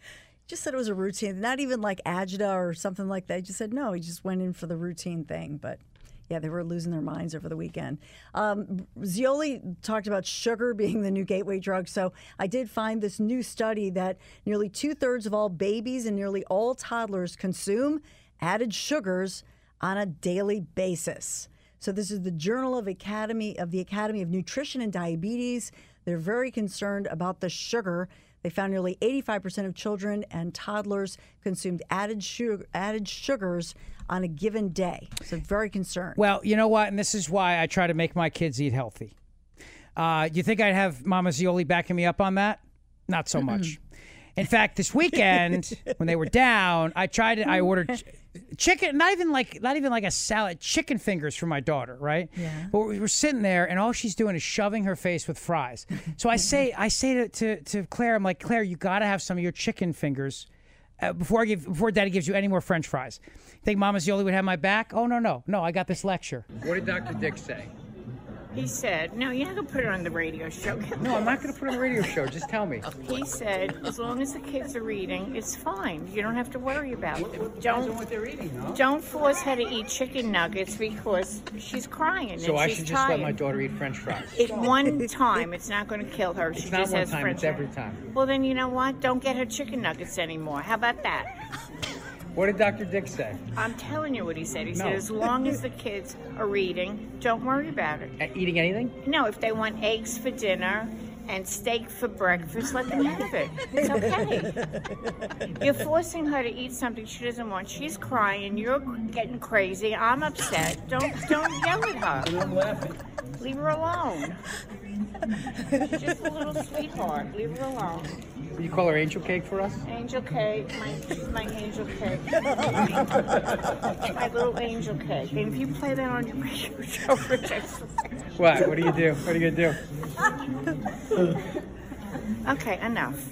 Just said it was a routine, not even like agita or something like that. He just said no. He just went in for the routine thing, but. Yeah, they were losing their minds over the weekend. Um, Zeoli talked about sugar being the new gateway drug. So I did find this new study that nearly two-thirds of all babies and nearly all toddlers consume added sugars on a daily basis. So this is the Journal of Academy of the Academy of Nutrition and Diabetes. They're very concerned about the sugar. They found nearly eighty-five percent of children and toddlers consumed added sugar, added sugars on a given day. So very concerned. Well, you know what? And this is why I try to make my kids eat healthy. Uh, you think I'd have Mama Zeoli backing me up on that? Not so much. In fact, this weekend when they were down, I tried to, I ordered ch- chicken, not even like not even like a salad, chicken fingers for my daughter, right? Yeah. But we were sitting there, and all she's doing is shoving her face with fries. So I say, I say to to, to Claire, I'm like, Claire, you got to have some of your chicken fingers uh, before I give before Daddy gives you any more French fries. Think Mama Zeoli would have my back? Oh no, no, no! I got this lecture. What did Doctor Dick say? He said, no, you're not going to put it on the radio show. No, I'm not going to put it on the radio show. Just tell me. He said, as long as the kids are eating, it's fine. You don't have to worry about it. Depends Don't, on what they're eating, no? don't force her to eat chicken nuggets because she's crying So and I she's should just tired. let my daughter eat French fries. At one time, it's not going to kill her. She It's not just one has time, French it's every time. Well, then you know what? Don't get her chicken nuggets anymore. How about that? What did Doctor Dick say? I'm telling you what he said. He No. said, as long as the kids are eating, don't worry about it. Uh, eating anything? No, if they want eggs for dinner and steak for breakfast, let them have it. It's okay. You're forcing her to eat something she doesn't want. She's crying. You're getting crazy. I'm upset. Don't don't yell at her. I'm laughing. Leave her alone. She's just a little sweetheart. Leave her alone. Will you call her Angel Cake for us? Angel cake, my she's my angel cake. My little angel cake. And if you play that on your radio show, Rich, I swear. What? What do you do? What are you gonna do? Okay, enough.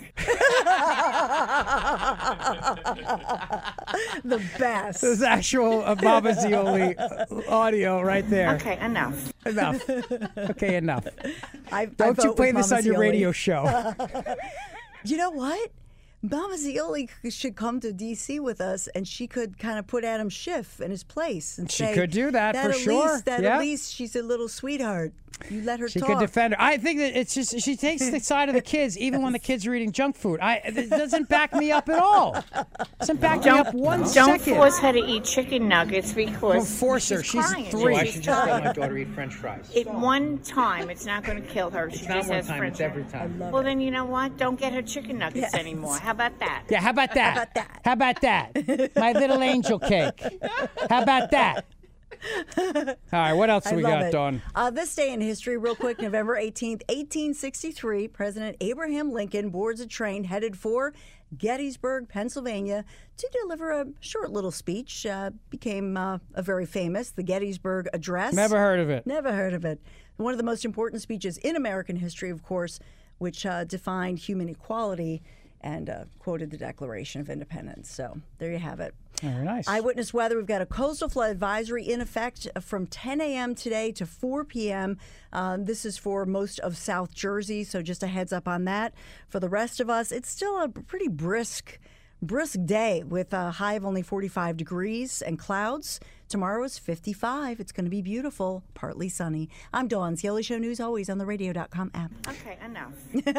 The best. This is actual uh, Mama Zeoli audio right there. Okay, enough. Enough. Okay, enough. I, Don't I you vote play with this Mama on your Zeoli. radio show. You know what? Mama Zeoli should come to D C with us, and she could kind of put Adam Schiff in his place. And She say, could do that, for at sure. Least, that Yeah. at least she's a little sweetheart. You let her She talk. could defend her. I think that it's just she takes the side of the kids, even when the kids are eating junk food. I it doesn't back me up at all. Doesn't back me up one don't second. force her to eat chicken nuggets because Don't force her. she's She's crying. three. So I She's should just let tired. my daughter eat French fries. At one time, it's not going to kill her. She It's not just one has time, French it's every time. Well, then you know what? Don't get her chicken nuggets anymore. How about that? Yeah, how about that? How about that? How about that? My little angel cake. How about that? All right, what else I do we love got, it. Dawn? Uh, this day in history, real quick, November eighteenth, eighteen sixty-three, President Abraham Lincoln boards a train headed for Gettysburg, Pennsylvania, to deliver a short little speech. Uh, became uh, a very famous, the Gettysburg Address. Never heard of it. Never heard of it. One of the most important speeches in American history, of course, which uh, defined human equality and uh, quoted the Declaration of Independence. So there you have it. Very nice. Eyewitness weather, we've got a coastal flood advisory in effect from ten a.m. today to four p.m. Um, this is for most of South Jersey, so just a heads up on that. For the rest of us, it's still a pretty brisk, brisk day with a high of only forty-five degrees and clouds. Tomorrow is fifty-five. It's going to be beautiful, partly sunny. I'm Dawn. Zeoli Show News, always on the radio dot com app. Okay, enough.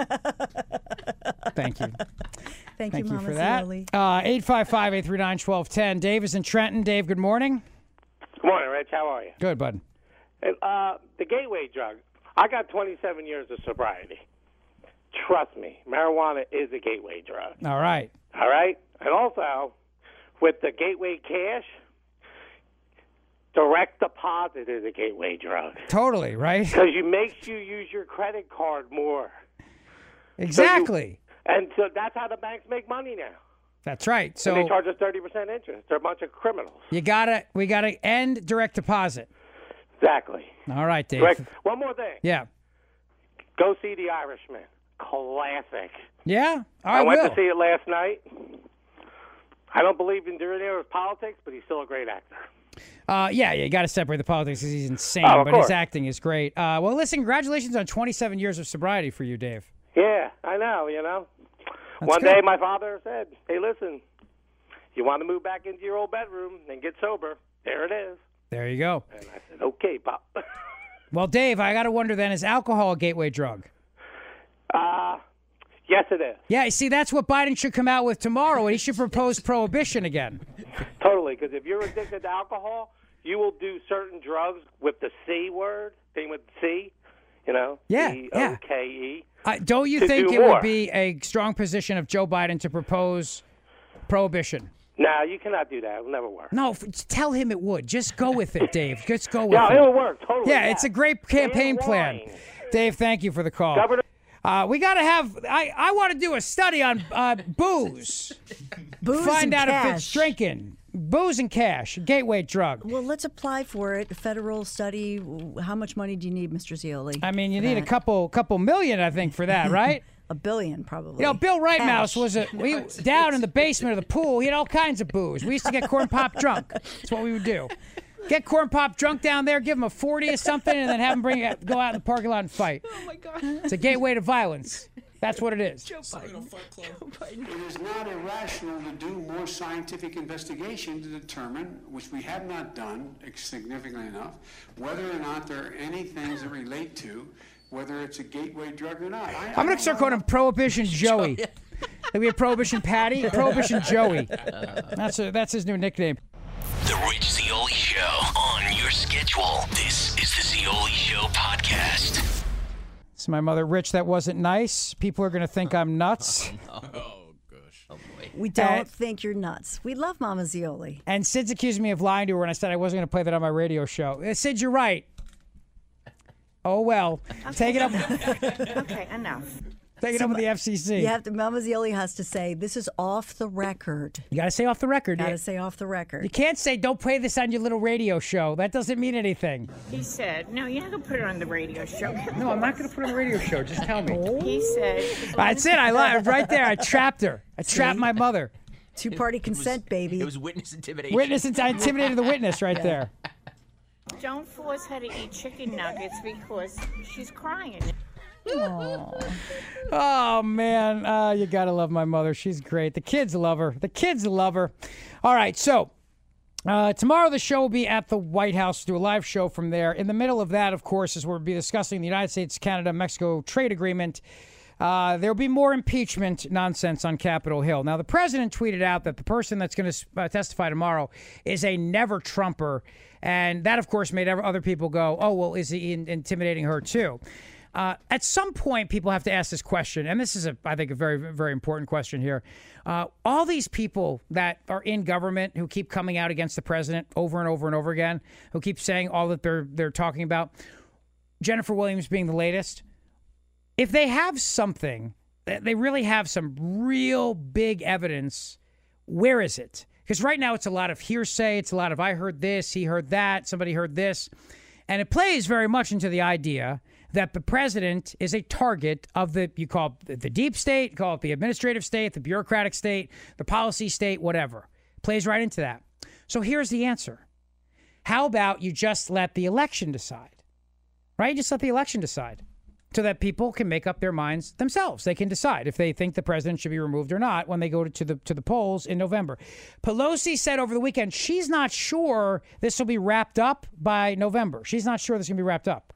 Thank you. Thank, Thank you, you Mama for that. Zeoli. Uh, eight five five, eight three nine, one two one zero. Dave is in Trenton. Dave, good morning. Good morning, Rich. How are you? Good, bud. Uh, the gateway drug. I got twenty-seven years of sobriety. Trust me, marijuana is a gateway drug. All right. All right? And also, with the gateway cash, direct deposit is a gateway drug. Totally, right? Because you makes you use your credit card more. Exactly. So you, and so that's how the banks make money now. That's right. So and they charge us thirty percent interest. They're a bunch of criminals. you gotta, we gotta end direct deposit. Exactly. All right, Dave. Direct, one more thing. Yeah. Go see The Irishman. Classic. Yeah. I, I went will. to see it last night. I don't believe in doing any of politics, but he's still a great actor. Uh, yeah, yeah, you got to separate the politics because he's insane, Oh, of but course. his acting is great. Uh, well, listen, congratulations on twenty-seven years of sobriety for you, Dave. Yeah, I know, you know. One good. day my father said, hey, listen, you want to move back into your old bedroom and get sober? There it is. There you go. And I said, okay, Pop. Well, Dave, I got to wonder then, is alcohol a gateway drug? Uh, yes, it is. Yeah, you see, that's what Biden should come out with tomorrow, and he should propose prohibition again. Totally, because if you're addicted to alcohol, you will do certain drugs with the C word, thing with C, you know, Yeah, C yeah. O K E. Uh, don't you to think do it more. would be a strong position of Joe Biden to propose prohibition? No, you cannot do that. It'll never work. No, f- tell him it would. Just go with it, Dave. Just go with Yeah, it. it'll work. Totally. Yeah, it's a great campaign plan. Dave, thank you for the call. Governor- Uh, we got to have, I, I want to do a study on uh, booze. Booze Find and out if cash. it's drinking. Booze and cash, a gateway drug. Well, let's apply for it. Federal study. How much money do you need, Mister Zioli? I mean, you for need a that? couple couple million, I think, for that, right? A billion, probably. You know, Bill Rightmouse Cash. was a we down in the basement of the pool. He had all kinds of booze. We used to get corn pop drunk. That's what we would do. Get corn pop drunk down there, give him a forty or something, and then have him bring it, go out in the parking lot and fight. Oh my God. It's a gateway to violence. That's what it is. Joe Biden. Joe Biden. It is not irrational to do more scientific investigation to determine, which we have not done significantly enough, whether or not there are any things that relate to whether it's a gateway drug or not. I, I'm going to start calling him Prohibition Joey. Maybe a Prohibition Patty? Prohibition Joey. That's a, that's his new nickname. The Rich Zioli Show on your schedule. This is the Zioli Show podcast. It's my mother, Rich. That wasn't nice. People are going to think I'm nuts. Oh, gosh. Oh, boy. We don't Uh, think you're nuts. We love Mama Zioli. And Sid's accused me of lying to her when I said I wasn't going to play that on my radio show. Uh, Sid, you're right. Oh, well. Take it up. Okay, enough. Take it up with the F C C. You have to. Mama Zioli has to say this is off the record. You got to say off the record. Got Yeah. to say off the record. You can't say, don't play this on your little radio show. That doesn't mean anything. He said, no, you're not going to put it on the radio show. No, I'm not going to put it on the radio show. Just tell me. He said... That's it. I lied. Right there. I trapped her. I trapped my mother. Two-party consent, baby. It was witness intimidation. Witness, I intimidated the witness right there. Don't force her to eat chicken nuggets because she's crying. Oh, man. Uh, you got to love my mother. She's great. The kids love her. The kids love her. All right. So uh, tomorrow the show will be at the White House. Do a live show from there. In the middle of that, of course, is where we'll be discussing the United States, Canada, Mexico trade agreement. Uh, there'll be more impeachment nonsense on Capitol Hill. Now, the president tweeted out that the person that's going to uh, testify tomorrow is a never Trumper. And that, of course, made other people go, oh, well, is he in- intimidating her, too? Uh, at some point, people have to ask this question, and this is, a, I think, a very, very important question here. Uh, all these people that are in government who keep coming out against the president over and over and over again, who keep saying all that they're they're talking about, Jennifer Williams being the latest, if they have something, they really have some real big evidence, where is it? Because right now it's a lot of hearsay. It's a lot of I heard this, he heard that, somebody heard this. And it plays very much into the idea that the president is a target of the, you call it the deep state, call it the administrative state, the bureaucratic state, the policy state, whatever. Plays right into that. So here's the answer. How about you just let the election decide? Right? Just let the election decide so that people can make up their minds themselves. They can decide if they think the president should be removed or not when they go to, to the to the polls in November. Pelosi said over the weekend she's not sure this will be wrapped up by November. She's not sure this is going to be wrapped up.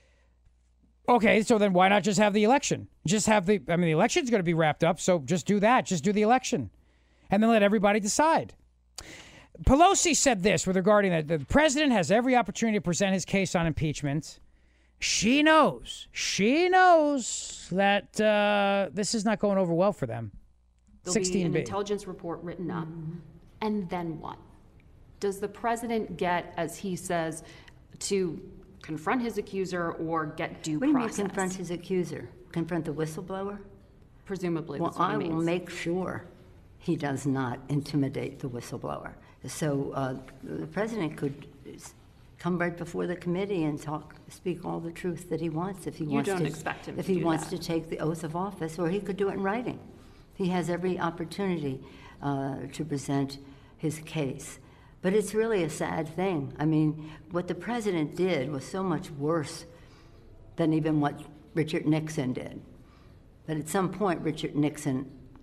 Okay, so then why not just have the election? Just have the, I mean, the election's going to be wrapped up, so just do that. Just do the election. And then let everybody decide. Pelosi said this with regarding that the president has every opportunity to present his case on impeachment. She knows, she knows that uh, this is not going over well for them. There'll be sixteen an B. intelligence report written up. And then what? Does the president get, as he says, to confront his accuser or get due What do you mean process? confront his accuser? Confront the whistleblower? Presumably, Well, that's what I he will means. make sure he does not intimidate the whistleblower. So uh, the president could s- come right before the committee and talk, speak all the truth that he wants if he You wants don't to. expect him if to he do wants that. to take the oath of office, or he could do it in writing. He has every opportunity uh, to present his case. But it's really a sad thing. I mean, what the president did was so much worse than even what Richard Nixon did. But at some point, Richard Nixon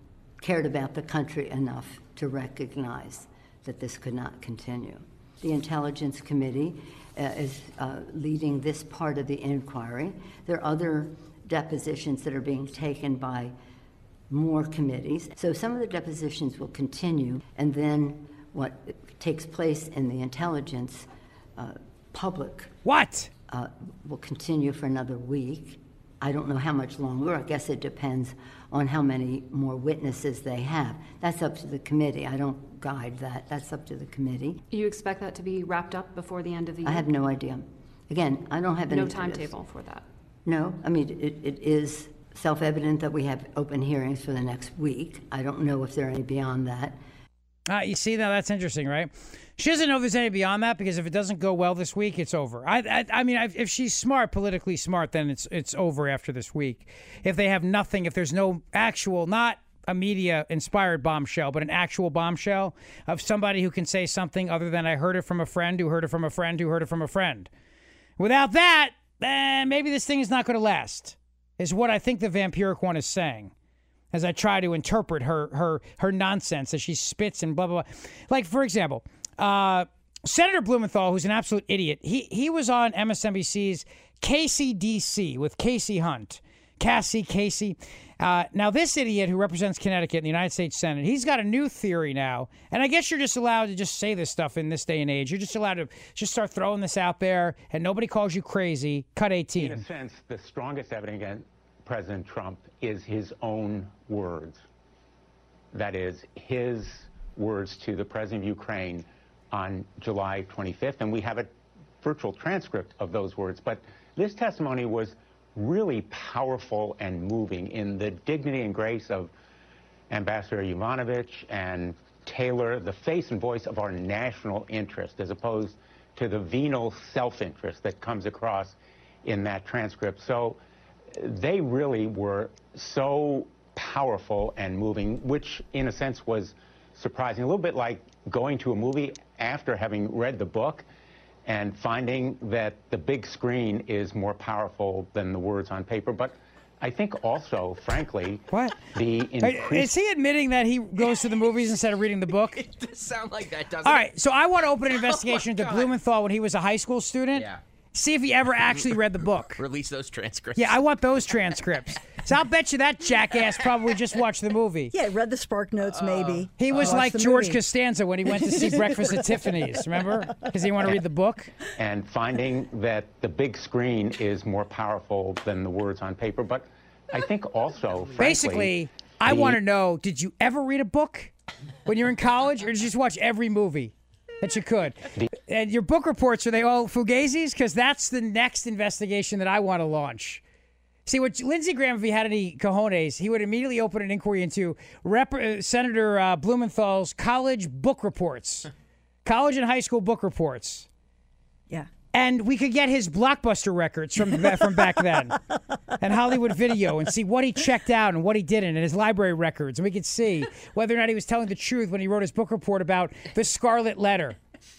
cared about the country enough to recognize that this could not continue. The Intelligence Committee uh, is uh, leading this part of the inquiry. There are other depositions that are being taken by more committees. So some of the depositions will continue, and then what takes place in the intelligence uh, public what uh, will continue for another week. I don't know how much longer. I guess it depends on how many more witnesses they have. That's up to the committee. I don't guide that. That's up to the committee. You expect that to be wrapped up before the end of the year? I have no idea. Again, I don't have any No timetable for that? No. I mean, it, it is self-evident that we have open hearings for the next week. I don't know if there are any beyond that. Uh, you see, now that's interesting, right? She doesn't know if there's any beyond that, because if it doesn't go well this week, it's over. I, I, I mean, if she's smart, politically smart, then it's it's over after this week. If they have nothing, if there's no actual, not a media-inspired bombshell, but an actual bombshell of somebody who can say something other than "I heard it from a friend who heard it from a friend who heard it from a friend." Without that, then maybe this thing is not going to last, is what I think the vampiric one is saying, as I try to interpret her her her nonsense as she spits and blah, blah, blah. Like, for example, uh, Senator Blumenthal, who's an absolute idiot, he, he was on M S N B C's Casey D C with Casey Hunt. Cassie, Casey. Uh, now, this idiot who represents Connecticut in the United States Senate, he's got a new theory now. And I guess you're just allowed to just say this stuff in this day and age. You're just allowed to just start throwing this out there, and nobody calls you crazy. Cut eighteen. In a sense, the strongest evidence against President Trump is his own words. That is, his words to the president of Ukraine on July twenty-fifth, and we have a virtual transcript of those words. But this testimony was really powerful and moving in the dignity and grace of Ambassador Yovanovitch and Taylor, the face and voice of our national interest, as opposed to the venal self-interest that comes across in that transcript. So they really were so powerful and moving, which in a sense was surprising. A little bit like going to a movie after having read the book and finding that the big screen is more powerful than the words on paper. But I think also, frankly, what the increase... Is he admitting that he goes to the movies instead of reading the book? It does sound like that, doesn't All it? right, so I want to open an investigation Oh into my God. Blumenthal when he was a high school student. Yeah. See if he ever actually read the book. Release those transcripts. Yeah, I want those transcripts. So I'll bet you that jackass probably just watched the movie. Yeah, read the Spark Notes, maybe. He was Watched like the George movie. Costanza when he went to see Breakfast at Tiffany's, remember? Because he wanted to read the book. And finding that the big screen is more powerful than the words on paper. But I think also, frankly... Basically, I the- want to know, did you ever read a book when you were in college, or did you just watch every movie that you could? And your book reports, are they all Fugazis? Because that's the next investigation that I want to launch. See, what Lindsey Graham, if he had any cojones, he would immediately open an inquiry into Rep- uh, Senator uh, Blumenthal's college book reports, college and high school book reports. Yeah. And we could get his Blockbuster records from from back then, and Hollywood Video, and see what he checked out and what he didn't, and his library records, and we could see whether or not he was telling the truth when he wrote his book report about the Scarlet Letter.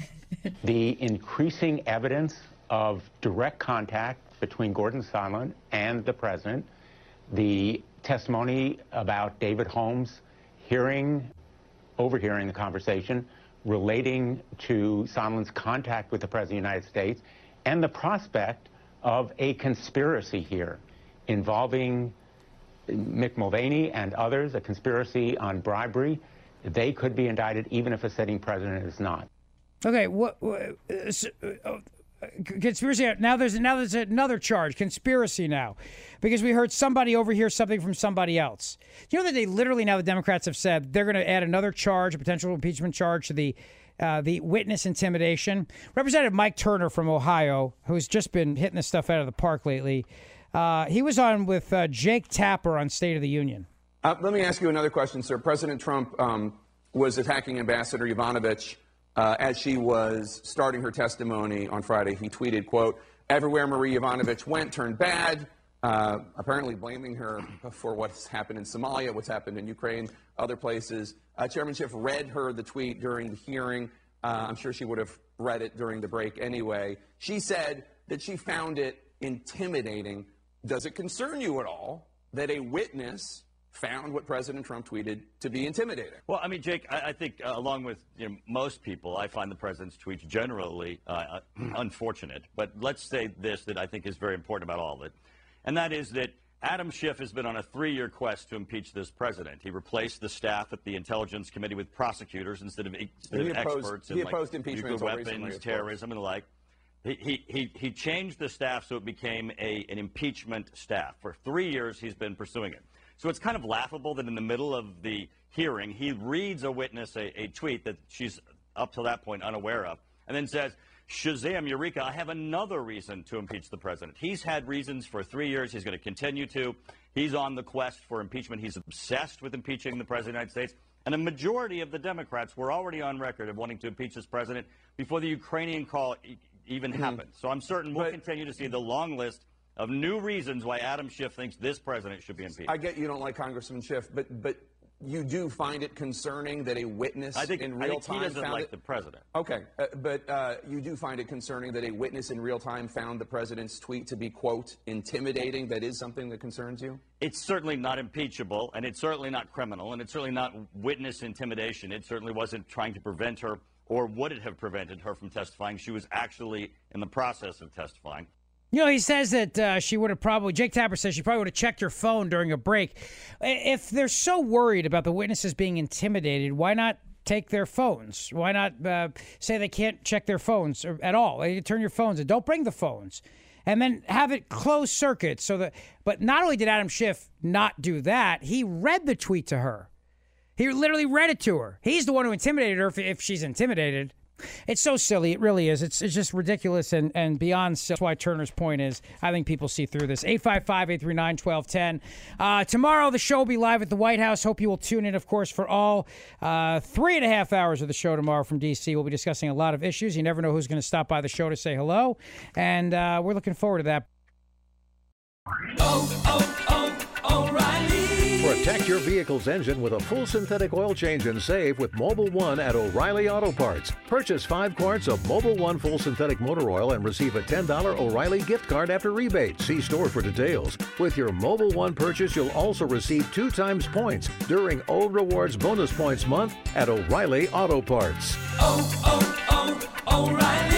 The increasing evidence of direct contact between Gordon Sondland and the president, the testimony about David Holmes hearing, overhearing the conversation, relating to Sondland's contact with the President of the United States, and the prospect of a conspiracy here involving Mick Mulvaney and others, a conspiracy on bribery. They could be indicted even if a sitting president is not. Okay, what? what uh, s- uh, conspiracy. Now there's now there's another charge, conspiracy now, because we heard somebody overhear something from somebody else. You know that they literally now the Democrats have said they're going to add another charge, a potential impeachment charge to the uh, the witness intimidation. Representative Mike Turner from Ohio, who's just been hitting this stuff out of the park lately, uh, he was on with uh, Jake Tapper on State of the Union. Uh, let me ask you another question, sir. President Trump um, was attacking Ambassador Yovanovitch uh, as she was starting her testimony on Friday. He tweeted, quote, "Everywhere Marie Yovanovitch went turned bad," uh, apparently blaming her for what's happened in Somalia, what's happened in Ukraine, other places. Uh, Chairman Schiff read her the tweet during the hearing. Uh, I'm sure she would have read it during the break anyway. She said that she found it intimidating. Does it concern you at all that a witness found what President Trump tweeted to be intimidating. Well, I mean, Jake, I, I think uh, along with you know, most people, I find the president's tweets generally uh, unfortunate. But let's say this that I think is very important about all of it, and that is that Adam Schiff has been on a three-year quest to impeach this president. He replaced the staff at the Intelligence Committee with prosecutors instead of, instead He of opposed- experts he in opposed like, impeachment nuclear until recently, weapons, of course. terrorism, and the like. He, he, he, he changed the staff so it became a, an impeachment staff. For three years, he's been pursuing it. So it's kind of laughable that in the middle of the hearing, he reads a witness a, a tweet that she's up to that point unaware of, and then says, Shazam, Eureka, I have another reason to impeach the president. He's had reasons for three years. He's going to continue to. He's on the quest for impeachment. He's obsessed with impeaching the president of the United States. And a majority of the Democrats were already on record of wanting to impeach this president before the Ukrainian call e- even Mhm. happened. So I'm certain we'll continue to see the long list of new reasons why Adam Schiff thinks this president should be impeached. I get you don't like Congressman Schiff, but but you do find it concerning that a witness I think, in I real think time he doesn't found like it? the president. Okay, uh, but uh, you do find it concerning that a witness in real time found the president's tweet to be, quote, intimidating. That is something that concerns you? It's certainly not impeachable, and it's certainly not criminal, and it's certainly not witness intimidation. It certainly wasn't trying to prevent her, or would it have prevented her from testifying. She was actually in the process of testifying. You know, he says that uh, she would have probably, Jake Tapper says she probably would have checked her phone during a break. If they're so worried about the witnesses being intimidated, why not take their phones? Why not uh, say they can't check their phones or, at all? You turn your phones and don't bring the phones. And then have it closed circuit so that, but not only did Adam Schiff not do that, he read the tweet to her. He literally read it to her. He's the one who intimidated her if, if she's intimidated. It's so silly. It really is. It's, it's just ridiculous and, and beyond. That's why Turner's point is I think people see through this. eight five five, eight three nine, one two one zero. Uh, tomorrow, the show will be live at the White House. Hope you will tune in, of course, for all uh, three and a half hours of the show tomorrow from D C. We'll be discussing a lot of issues. You never know who's going to stop by the show to say hello. And uh, we're looking forward to that. Oh, oh, oh, O'Reilly. Protect your vehicle's engine with a full synthetic oil change and save with Mobile One at O'Reilly Auto Parts. Purchase five quarts of Mobile One full synthetic motor oil and receive a ten dollars O'Reilly gift card after rebate. See store for details. With your Mobile One purchase, you'll also receive two times points during O Rewards Bonus Points Month at O'Reilly Auto Parts. Oh, oh, oh, O'Reilly.